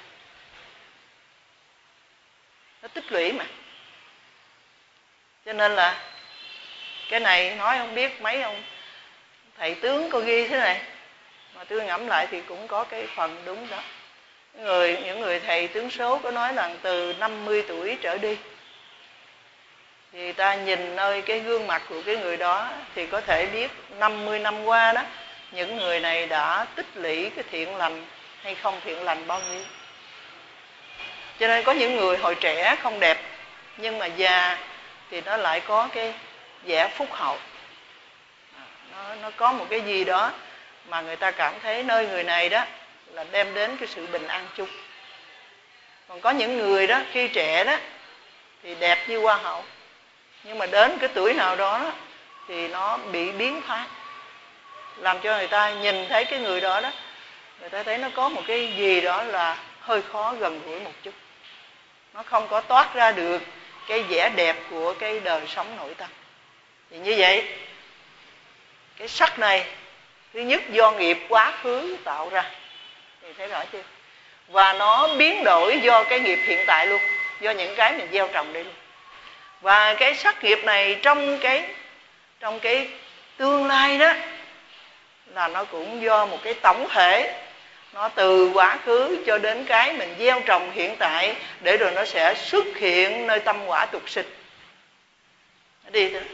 Nó tích lũy mà. Cho nên là cái này nói không biết mấy ông thầy tướng có ghi thế này, mà tôi ngẫm lại thì cũng có cái phần đúng đó. Người, những người thầy tướng số có nói là từ năm mươi tuổi trở đi thì ta nhìn nơi cái gương mặt của cái người đó thì có thể biết năm mươi năm qua đó những người này đã tích lũy cái thiện lành hay không thiện lành bao nhiêu. Cho nên có những người hồi trẻ không đẹp, nhưng mà già thì nó lại có cái vẻ phúc hậu, nó, nó có một cái gì đó mà người ta cảm thấy nơi người này đó là đem đến cái sự bình an chung. Còn có những người đó khi trẻ đó thì đẹp như hoa hậu, nhưng mà đến cái tuổi nào đó, đó thì nó bị biến hóa, làm cho người ta nhìn thấy cái người đó đó, người ta thấy nó có một cái gì đó là hơi khó gần gũi một chút. Nó không có toát ra được cái vẻ đẹp của cái đời sống nội tâm. Thì như vậy, cái sắc này thứ nhất do nghiệp quá khứ tạo ra, thì thấy rõ chưa? Và nó biến đổi do cái nghiệp hiện tại luôn, do những cái mình gieo trồng đây luôn. Và cái sắc nghiệp này trong cái trong cái tương lai đó là nó cũng do một cái tổng thể, nó từ quá khứ cho đến cái mình gieo trồng hiện tại, để rồi nó sẽ xuất hiện nơi tâm quả tục sinh. Nó đi thôi.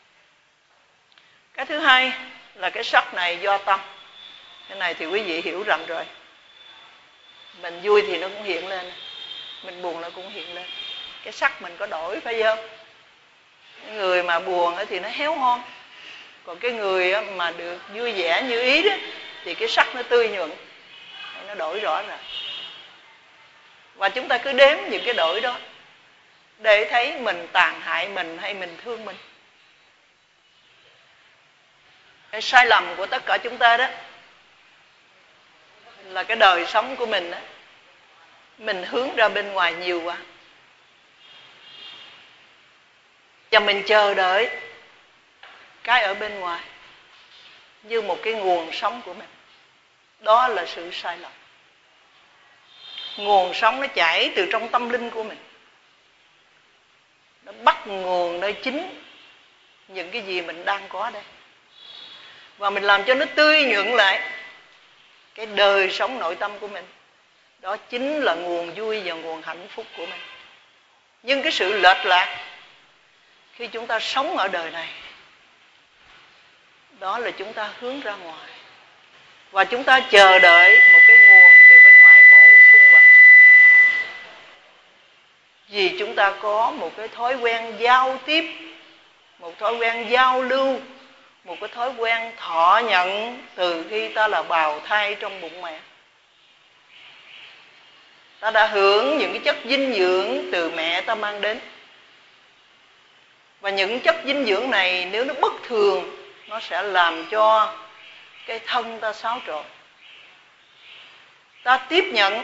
Cái thứ hai là cái sắc này do tâm. Cái này thì quý vị hiểu rành rồi. Mình vui thì nó cũng hiện lên, mình buồn nó cũng hiện lên. Cái sắc mình có đổi, phải không? Cái người mà buồn thì nó héo hon, còn cái người mà được vui vẻ như ý đó thì cái sắc nó tươi nhuận, nó đổi rõ ràng. Và chúng ta cứ đếm những cái đổi đó để thấy mình tàn hại mình hay mình thương mình. Cái sai lầm của tất cả chúng ta đó là cái đời sống của mình đó, mình hướng ra bên ngoài nhiều quá, và mình chờ đợi cái ở bên ngoài như một cái nguồn sống của mình. Đó là sự sai lầm. Nguồn sống nó chảy từ trong tâm linh của mình, nó bắt nguồn nơi chính những cái gì mình đang có đây, và mình làm cho nó tươi nhuận lại cái đời sống nội tâm của mình. Đó chính là nguồn vui và nguồn hạnh phúc của mình. Nhưng cái sự lệch lạc khi chúng ta sống ở đời này, đó là chúng ta hướng ra ngoài, và chúng ta chờ đợi một cái nguồn từ bên ngoài bổ sung vào. Vì chúng ta có một cái thói quen giao tiếp, một thói quen giao lưu, một cái thói quen thọ nhận từ khi ta là bào thai trong bụng mẹ. Ta đã hưởng những cái chất dinh dưỡng từ mẹ ta mang đến. Và những chất dinh dưỡng này nếu nó bất thường, nó sẽ làm cho cái thân ta xáo trộn. Ta tiếp nhận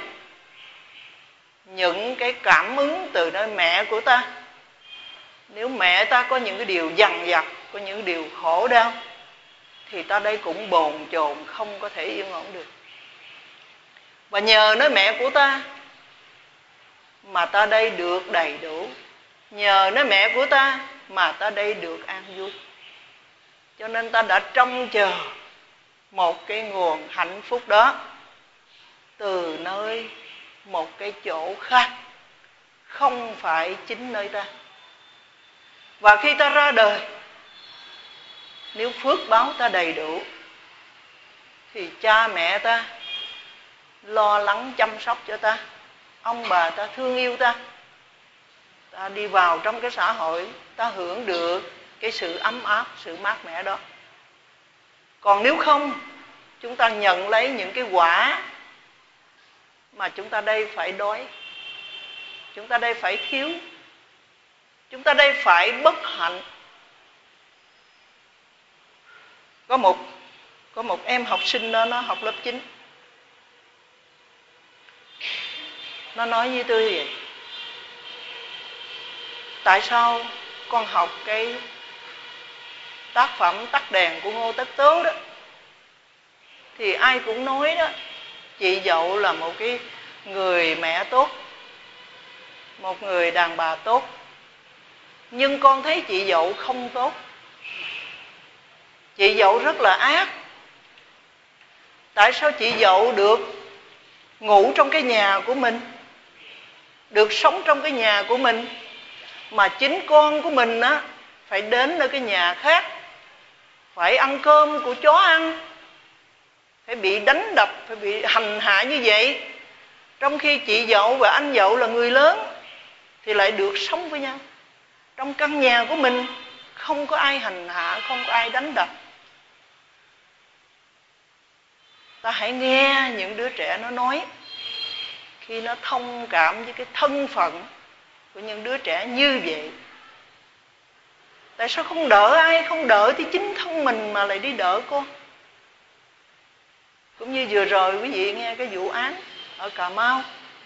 những cái cảm ứng từ nơi mẹ của ta. Nếu mẹ ta có những cái điều dằn vặt, có những điều khổ đau, thì ta đây cũng bồn chồn, không có thể yên ổn được. Và nhờ nơi mẹ của ta mà ta đây được đầy đủ, nhờ nơi mẹ của ta mà ta đây được an vui. Cho nên ta đã trông chờ một cái nguồn hạnh phúc đó từ nơi một cái chỗ khác, không phải chính nơi ta. Và khi ta ra đời, nếu phước báo ta đầy đủ, thì cha mẹ ta lo lắng chăm sóc cho ta, ông bà ta thương yêu ta, ta đi vào trong cái xã hội, ta hưởng được cái sự ấm áp, sự mát mẻ đó. Còn nếu không, chúng ta nhận lấy những cái quả mà chúng ta đây phải đói, chúng ta đây phải thiếu, chúng ta đây phải bất hạnh. Có một có một em học sinh đó, nó học lớp chín. Nó nói với tôi vậy: tại sao con học cái tác phẩm Tắt đèn của Ngô Tất Tố đó, thì ai cũng nói đó, chị dậu là một cái người mẹ tốt, một người đàn bà tốt. Nhưng con thấy chị dậu không tốt. Chị dậu rất là ác. Tại sao chị dậu được ngủ trong cái nhà của mình, được sống trong cái nhà của mình, mà chính con của mình á phải đến nơi cái nhà khác, phải ăn cơm của chó ăn, phải bị đánh đập, phải bị hành hạ như vậy, trong khi chị dậu và anh dậu là người lớn thì lại được sống với nhau trong căn nhà của mình, không có ai hành hạ, không có ai đánh đập. Ta hãy nghe những đứa trẻ nó nói, khi nó thông cảm với cái thân phận của những đứa trẻ như vậy. Tại sao không đỡ ai? Không đỡ thì chính thân mình mà lại đi đỡ con. Cũng như vừa rồi quý vị nghe cái vụ án ở Cà Mau,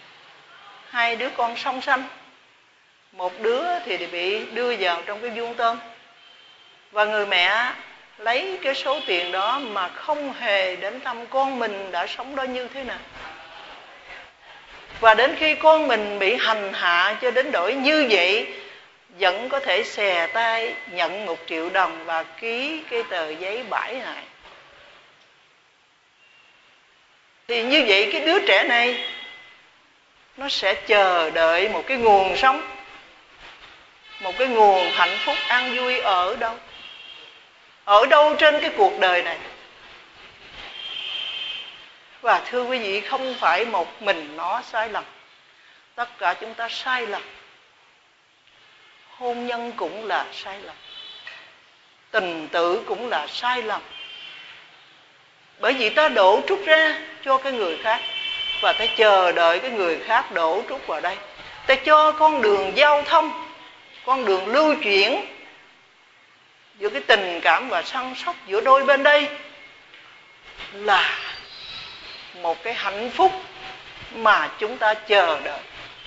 hai đứa con song sanh. Một đứa thì bị đưa vào trong cái vuông tôm, và người mẹ lấy cái số tiền đó mà không hề đến thăm con mình đã sống đó như thế nào. Và đến khi con mình bị hành hạ cho đến đổi như vậy, vẫn có thể xè tay nhận một triệu đồng và ký cái tờ giấy bãi lại. Thì như vậy cái đứa trẻ này nó sẽ chờ đợi một cái nguồn sống, một cái nguồn hạnh phúc an vui ở đâu? Ở đâu trên cái cuộc đời này? Và thưa quý vị, không phải một mình nó sai lầm, tất cả chúng ta sai lầm. Hôn nhân cũng là sai lầm, tình tử cũng là sai lầm. Bởi vì ta đổ trút ra cho cái người khác, và ta chờ đợi cái người khác đổ trút vào đây. Ta cho con đường giao thông, con đường lưu chuyển giữa cái tình cảm và săn sóc giữa đôi bên đây là một cái hạnh phúc mà chúng ta chờ đợi.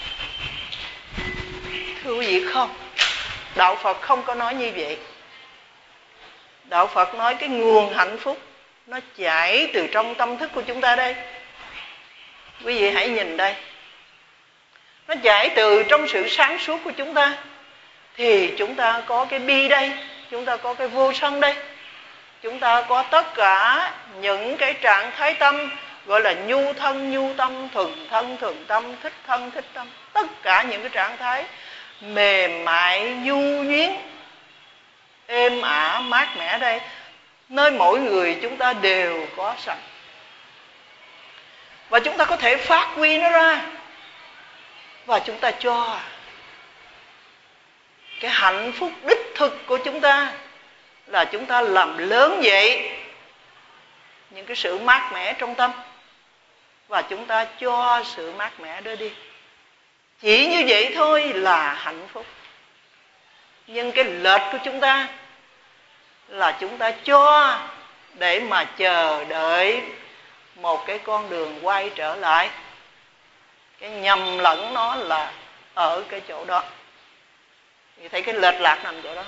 Thưa quý vị, không, Đạo Phật không có nói như vậy. Đạo Phật nói cái nguồn hạnh phúc nó chảy từ trong tâm thức của chúng ta đây. Quý vị hãy nhìn đây, nó chảy từ trong sự sáng suốt của chúng ta. Thì chúng ta có cái bi đây, chúng ta có cái vô sân đây, chúng ta có tất cả những cái trạng thái tâm gọi là nhu thân nhu tâm, thuần thân thuần tâm, thích thân thích tâm. Tất cả những cái trạng thái mềm mại, nhu nhuyến, êm ả, mát mẻ đây, nơi mỗi người chúng ta đều có sẵn. Và chúng ta có thể phát huy nó ra, và chúng ta cho cái hạnh phúc đích thực của chúng ta là chúng ta làm lớn vậy những cái sự mát mẻ trong tâm, và chúng ta cho sự mát mẻ đó đi. Chỉ như vậy thôi là hạnh phúc. Nhưng cái lệch của chúng ta là chúng ta cho để mà chờ đợi một cái con đường quay trở lại. Cái nhầm lẫn nó là ở cái chỗ đó. Thì thấy cái lệch lạc nằm chỗ đó.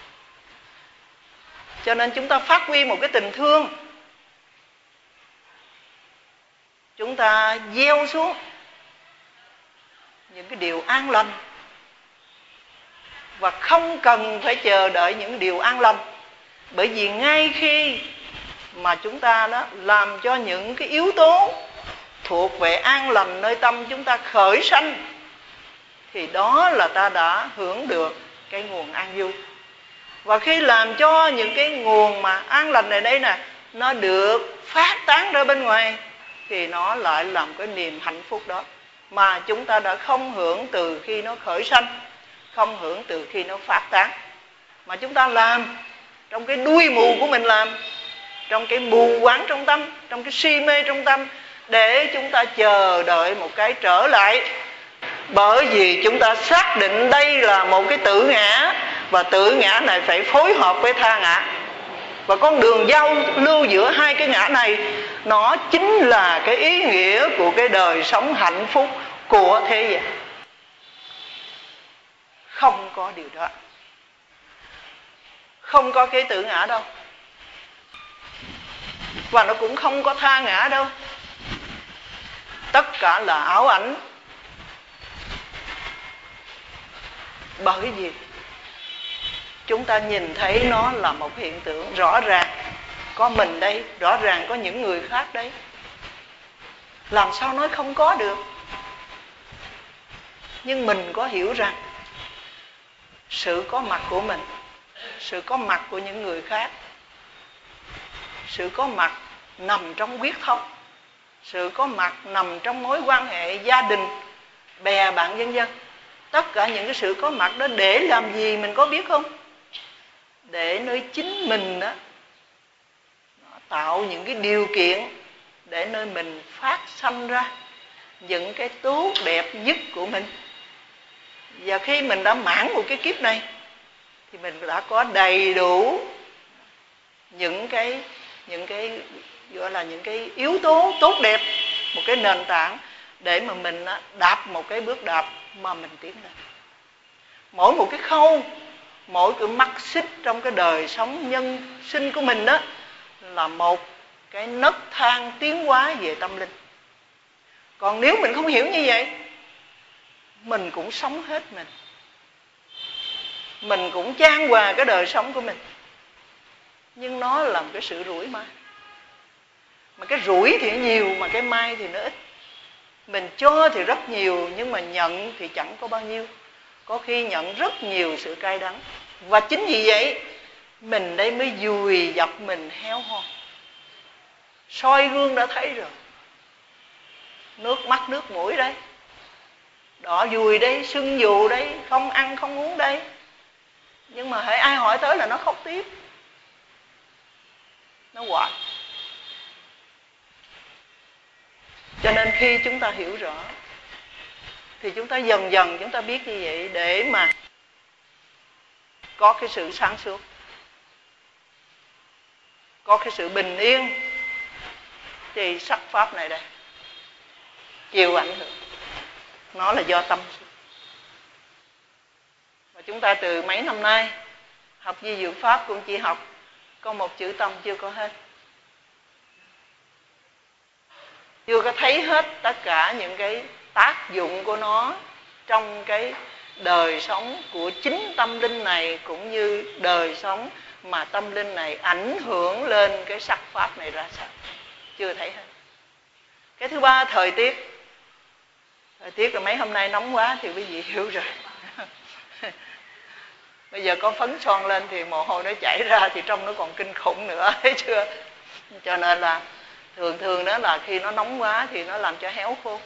Cho nên chúng ta phát huy một cái tình thương, chúng ta gieo xuống những cái điều an lành, và không cần phải chờ đợi những điều an lành. Bởi vì ngay khi mà chúng ta đó làm cho những cái yếu tố thuộc về an lành nơi tâm chúng ta khởi sanh, thì đó là ta đã hưởng được cái nguồn an vui. Và khi làm cho những cái nguồn mà an lành này đây nè, nó được phát tán ra bên ngoài, thì nó lại làm cái niềm hạnh phúc đó mà chúng ta đã không hưởng từ khi nó khởi sanh, không hưởng từ khi nó phát tán, mà chúng ta làm trong cái đuôi mù của mình, làm trong cái mù quáng trong tâm, trong cái si mê trong tâm, để chúng ta chờ đợi một cái trở lại. Bởi vì chúng ta xác định đây là một cái tự ngã, và tự ngã này phải phối hợp với tha ngã. Và con đường giao lưu giữa hai cái ngã này, nó chính là cái ý nghĩa của cái đời sống hạnh phúc của thế gian. Không có điều đó, không có cái tự ngã đâu, và nó cũng không có tha ngã đâu. Tất cả là ảo ảnh. Bởi vì chúng ta nhìn thấy nó là một hiện tượng rõ ràng. Có mình đây, rõ ràng có những người khác đấy. Làm sao nói không có được? Nhưng mình có hiểu rằng sự có mặt của mình, sự có mặt của những người khác, sự có mặt nằm trong huyết thống, sự có mặt nằm trong mối quan hệ gia đình, bè bạn vân vân. Tất cả những cái sự có mặt đó để làm gì mình có biết không? Để nơi chính mình đó tạo những cái điều kiện để nơi mình phát sanh ra những cái tốt đẹp nhất của mình. Và khi mình đã mãn một cái kiếp này thì mình đã có đầy đủ những cái những cái gọi là những cái yếu tố tốt đẹp, một cái nền tảng để mà mình đạp một cái bước đạp mà mình tiến lên. Mỗi một cái khâu, mỗi cái mắt xích trong cái đời sống nhân sinh của mình đó là một cái nấc thang tiến hóa về tâm linh. Còn nếu mình không hiểu như vậy, mình cũng sống hết mình, mình cũng chan hòa cái đời sống của mình, nhưng nó là một cái sự rủi mai. Mà cái rủi thì nhiều, mà cái mai thì nó ít. Mình cho thì rất nhiều, nhưng mà nhận thì chẳng có bao nhiêu. Có khi nhận rất nhiều sự cay đắng. Và chính vì vậy mình đây mới dùi dập mình héo hon. Soi gương đã thấy rồi, nước mắt nước mũi đây, đỏ dùi đây, sưng dù đây, không ăn không uống đây. Nhưng mà hễ ai hỏi tới là nó khóc tiếp, nó hoài. Cho nên khi chúng ta hiểu rõ thì chúng ta dần dần chúng ta biết như vậy, để mà có cái sự sáng suốt, có cái sự bình yên, thì sắc pháp này đây chịu ảnh hưởng. Nó là do tâm. Và chúng ta từ mấy năm nay học di diệu pháp cũng chỉ học có một chữ tâm, chưa có hết, chưa có thấy hết tất cả những cái tác dụng của nó trong cái đời sống của chính tâm linh này, cũng như đời sống mà tâm linh này ảnh hưởng lên cái sắc pháp này ra sao, chưa thấy hết. Cái thứ ba, thời tiết. Thời tiết là mấy hôm nay nóng quá thì quý vị hiểu rồi. Bây giờ có phấn son lên thì mồ hôi nó chảy ra thì trông nó còn kinh khủng nữa, thấy chưa? Cho nên là thường thường đó là khi nó nóng quá thì nó làm cho héo khô.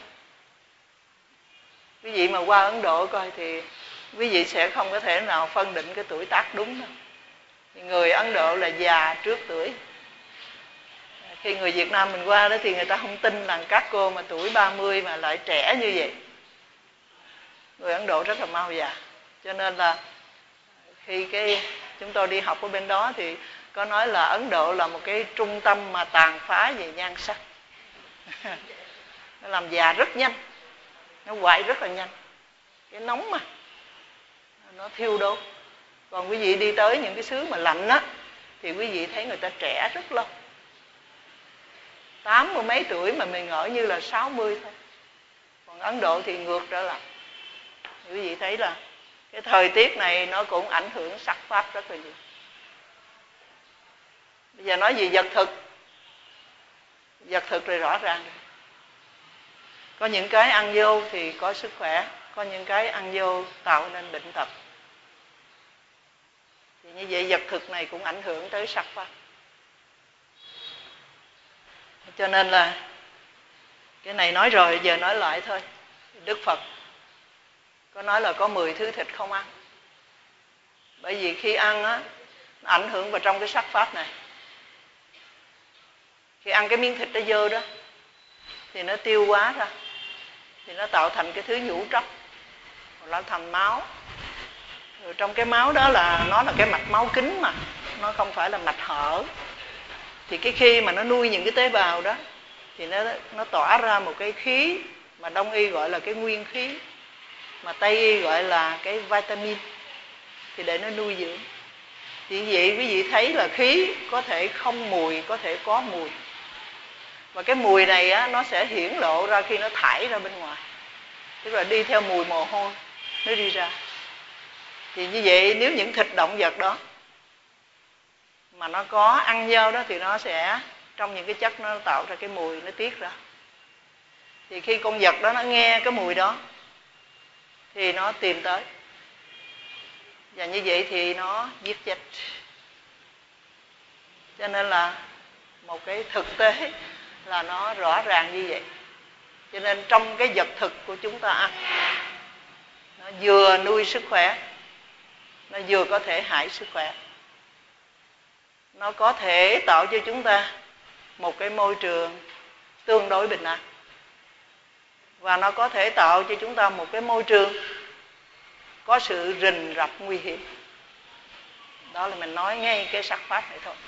Quý vị mà qua Ấn Độ coi thì quý vị sẽ không có thể nào phân định cái tuổi tác đúng đâu. Người Ấn Độ là già trước tuổi. Khi người Việt Nam mình qua đó thì người ta không tin là các cô mà tuổi ba mươi mà lại trẻ như vậy. Người Ấn Độ rất là mau già. Cho nên là khi cái chúng tôi đi học ở bên đó thì có nói là Ấn Độ là một cái trung tâm mà tàn phá về nhan sắc. Nó làm già rất nhanh, nó hoại rất là nhanh. Cái nóng mà nó thiêu đốt. Còn quý vị đi tới những cái xứ mà lạnh á thì quý vị thấy người ta trẻ rất lâu, tám mươi mấy tuổi mà mình ngỡ như là sáu mươi thôi. Còn Ấn Độ thì ngược trở lại. Quý vị thấy là cái thời tiết này nó cũng ảnh hưởng sắc pháp rất là nhiều. Bây giờ nói về vật thực. Vật thực thì rõ ràng. Có những cái ăn vô thì có sức khỏe, có những cái ăn vô tạo nên bệnh tật. Thì như vậy vật thực này cũng ảnh hưởng tới sắc pháp. Cho nên là cái này nói rồi, giờ nói lại thôi. Đức Phật có nói là có mười thứ thịt không ăn. Bởi vì khi ăn á, nó ảnh hưởng vào trong cái sắc pháp này. Khi ăn cái miếng thịt nó dơ đó thì nó tiêu hóa ra, thì nó tạo thành cái thứ nhũ tróc, nó thành máu. Rồi trong cái máu đó là nó là cái mạch máu kính mà, nó không phải là mạch hở. Thì cái khi mà nó nuôi những cái tế bào đó thì nó nó tỏa ra một cái khí mà Đông y gọi là cái nguyên khí, mà Tây y gọi là cái vitamin, thì để nó nuôi dưỡng. Thì vậy quý vị thấy là khí có thể không mùi, có thể có mùi. Và cái mùi này á, nó sẽ hiển lộ ra khi nó thải ra bên ngoài, tức là đi theo mùi mồ hôi nó đi ra. Thì như vậy nếu những thịt động vật đó mà nó có ăn vô đó thì nó sẽ trong những cái chất nó tạo ra cái mùi, nó tiết ra. Thì khi con vật đó nó nghe cái mùi đó thì nó tìm tới, và như vậy thì nó giết chết. Cho nên là một cái thực tế là nó rõ ràng như vậy. Cho nên trong cái vật thực của chúng ta ăn, nó vừa nuôi sức khỏe, nó vừa có thể hại sức khỏe. Nó có thể tạo cho chúng ta một cái môi trường tương đối bình an, và nó có thể tạo cho chúng ta một cái môi trường có sự rình rập nguy hiểm. Đó là mình nói ngay cái sắc pháp này thôi.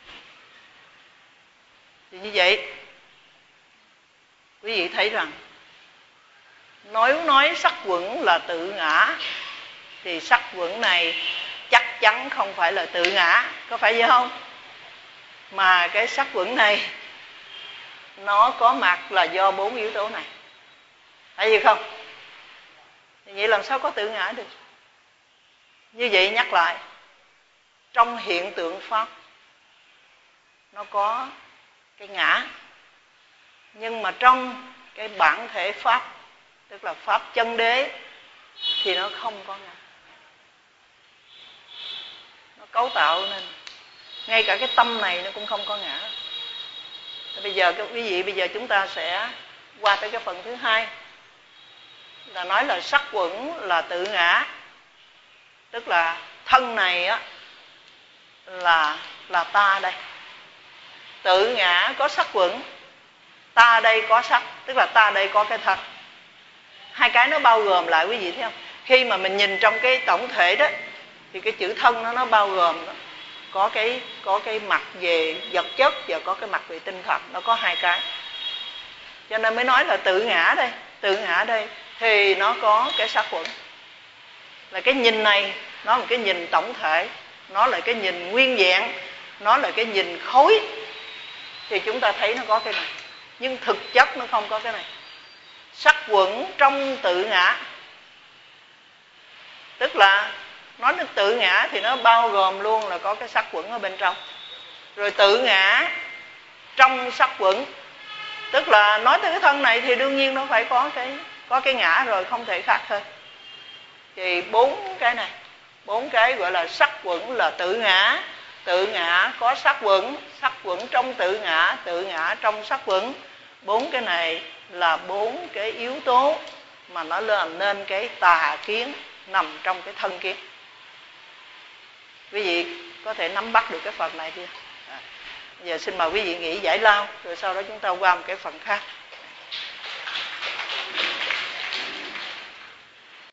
Thì như vậy quý vị thấy rằng Nếu nói sắc quẩn là tự ngã thì sắc quẩn này chắc chắn không phải là tự ngã, có phải vậy không? Mà cái sắc quẩn này nó có mặt là do bốn yếu tố này, phải gì không? Vậy làm sao có tự ngã được? Như vậy nhắc lại, trong hiện tượng pháp nó có cái ngã, nhưng mà trong cái bản thể pháp, tức là pháp chân đế, thì nó không có ngã. Nó cấu tạo nên ngay cả cái tâm này nó cũng không có ngã. Bây giờ các quý vị, bây giờ chúng ta sẽ qua tới cái phần thứ hai, là nói là sắc quẩn là tự ngã, tức là thân này á là là ta đây. Tự ngã có sắc quẩn, ta đây có sắc, tức là ta đây có cái thân. Hai cái nó bao gồm lại, quý vị thấy không? Khi mà mình nhìn trong cái tổng thể đó thì cái chữ thân nó nó bao gồm đó. Có cái có cái mặt về vật chất và có cái mặt về tinh thần, nó có hai cái. Cho nên mới nói là tự ngã đây, tự ngã đây thì nó có cái sắc quẩn. Là cái nhìn này nó là một cái nhìn tổng thể, nó là cái nhìn nguyên vẹn, nó là cái nhìn khối, thì chúng ta thấy nó có cái này. Nhưng thực chất nó không có cái này. Sắc quẩn trong tự ngã, tức là nói đến tự ngã thì nó bao gồm luôn là có cái sắc quẩn ở bên trong. Rồi tự ngã trong sắc quẩn, tức là nói tới cái thân này thì đương nhiên nó phải có cái có cái ngã rồi, không thể khác hơn. Thì bốn cái này, bốn cái gọi là sắc quẩn là tự ngã. Tự ngã có sắc quẩn, sắc quẩn trong tự ngã, tự ngã trong sắc quẩn. Bốn cái này là bốn cái yếu tố mà nó làm nên cái tà kiến nằm trong cái thân kiến. Quý vị có thể nắm bắt được cái phần này chưa? À, giờ xin mời quý vị nghỉ giải lao, rồi sau đó chúng ta qua một cái phần khác.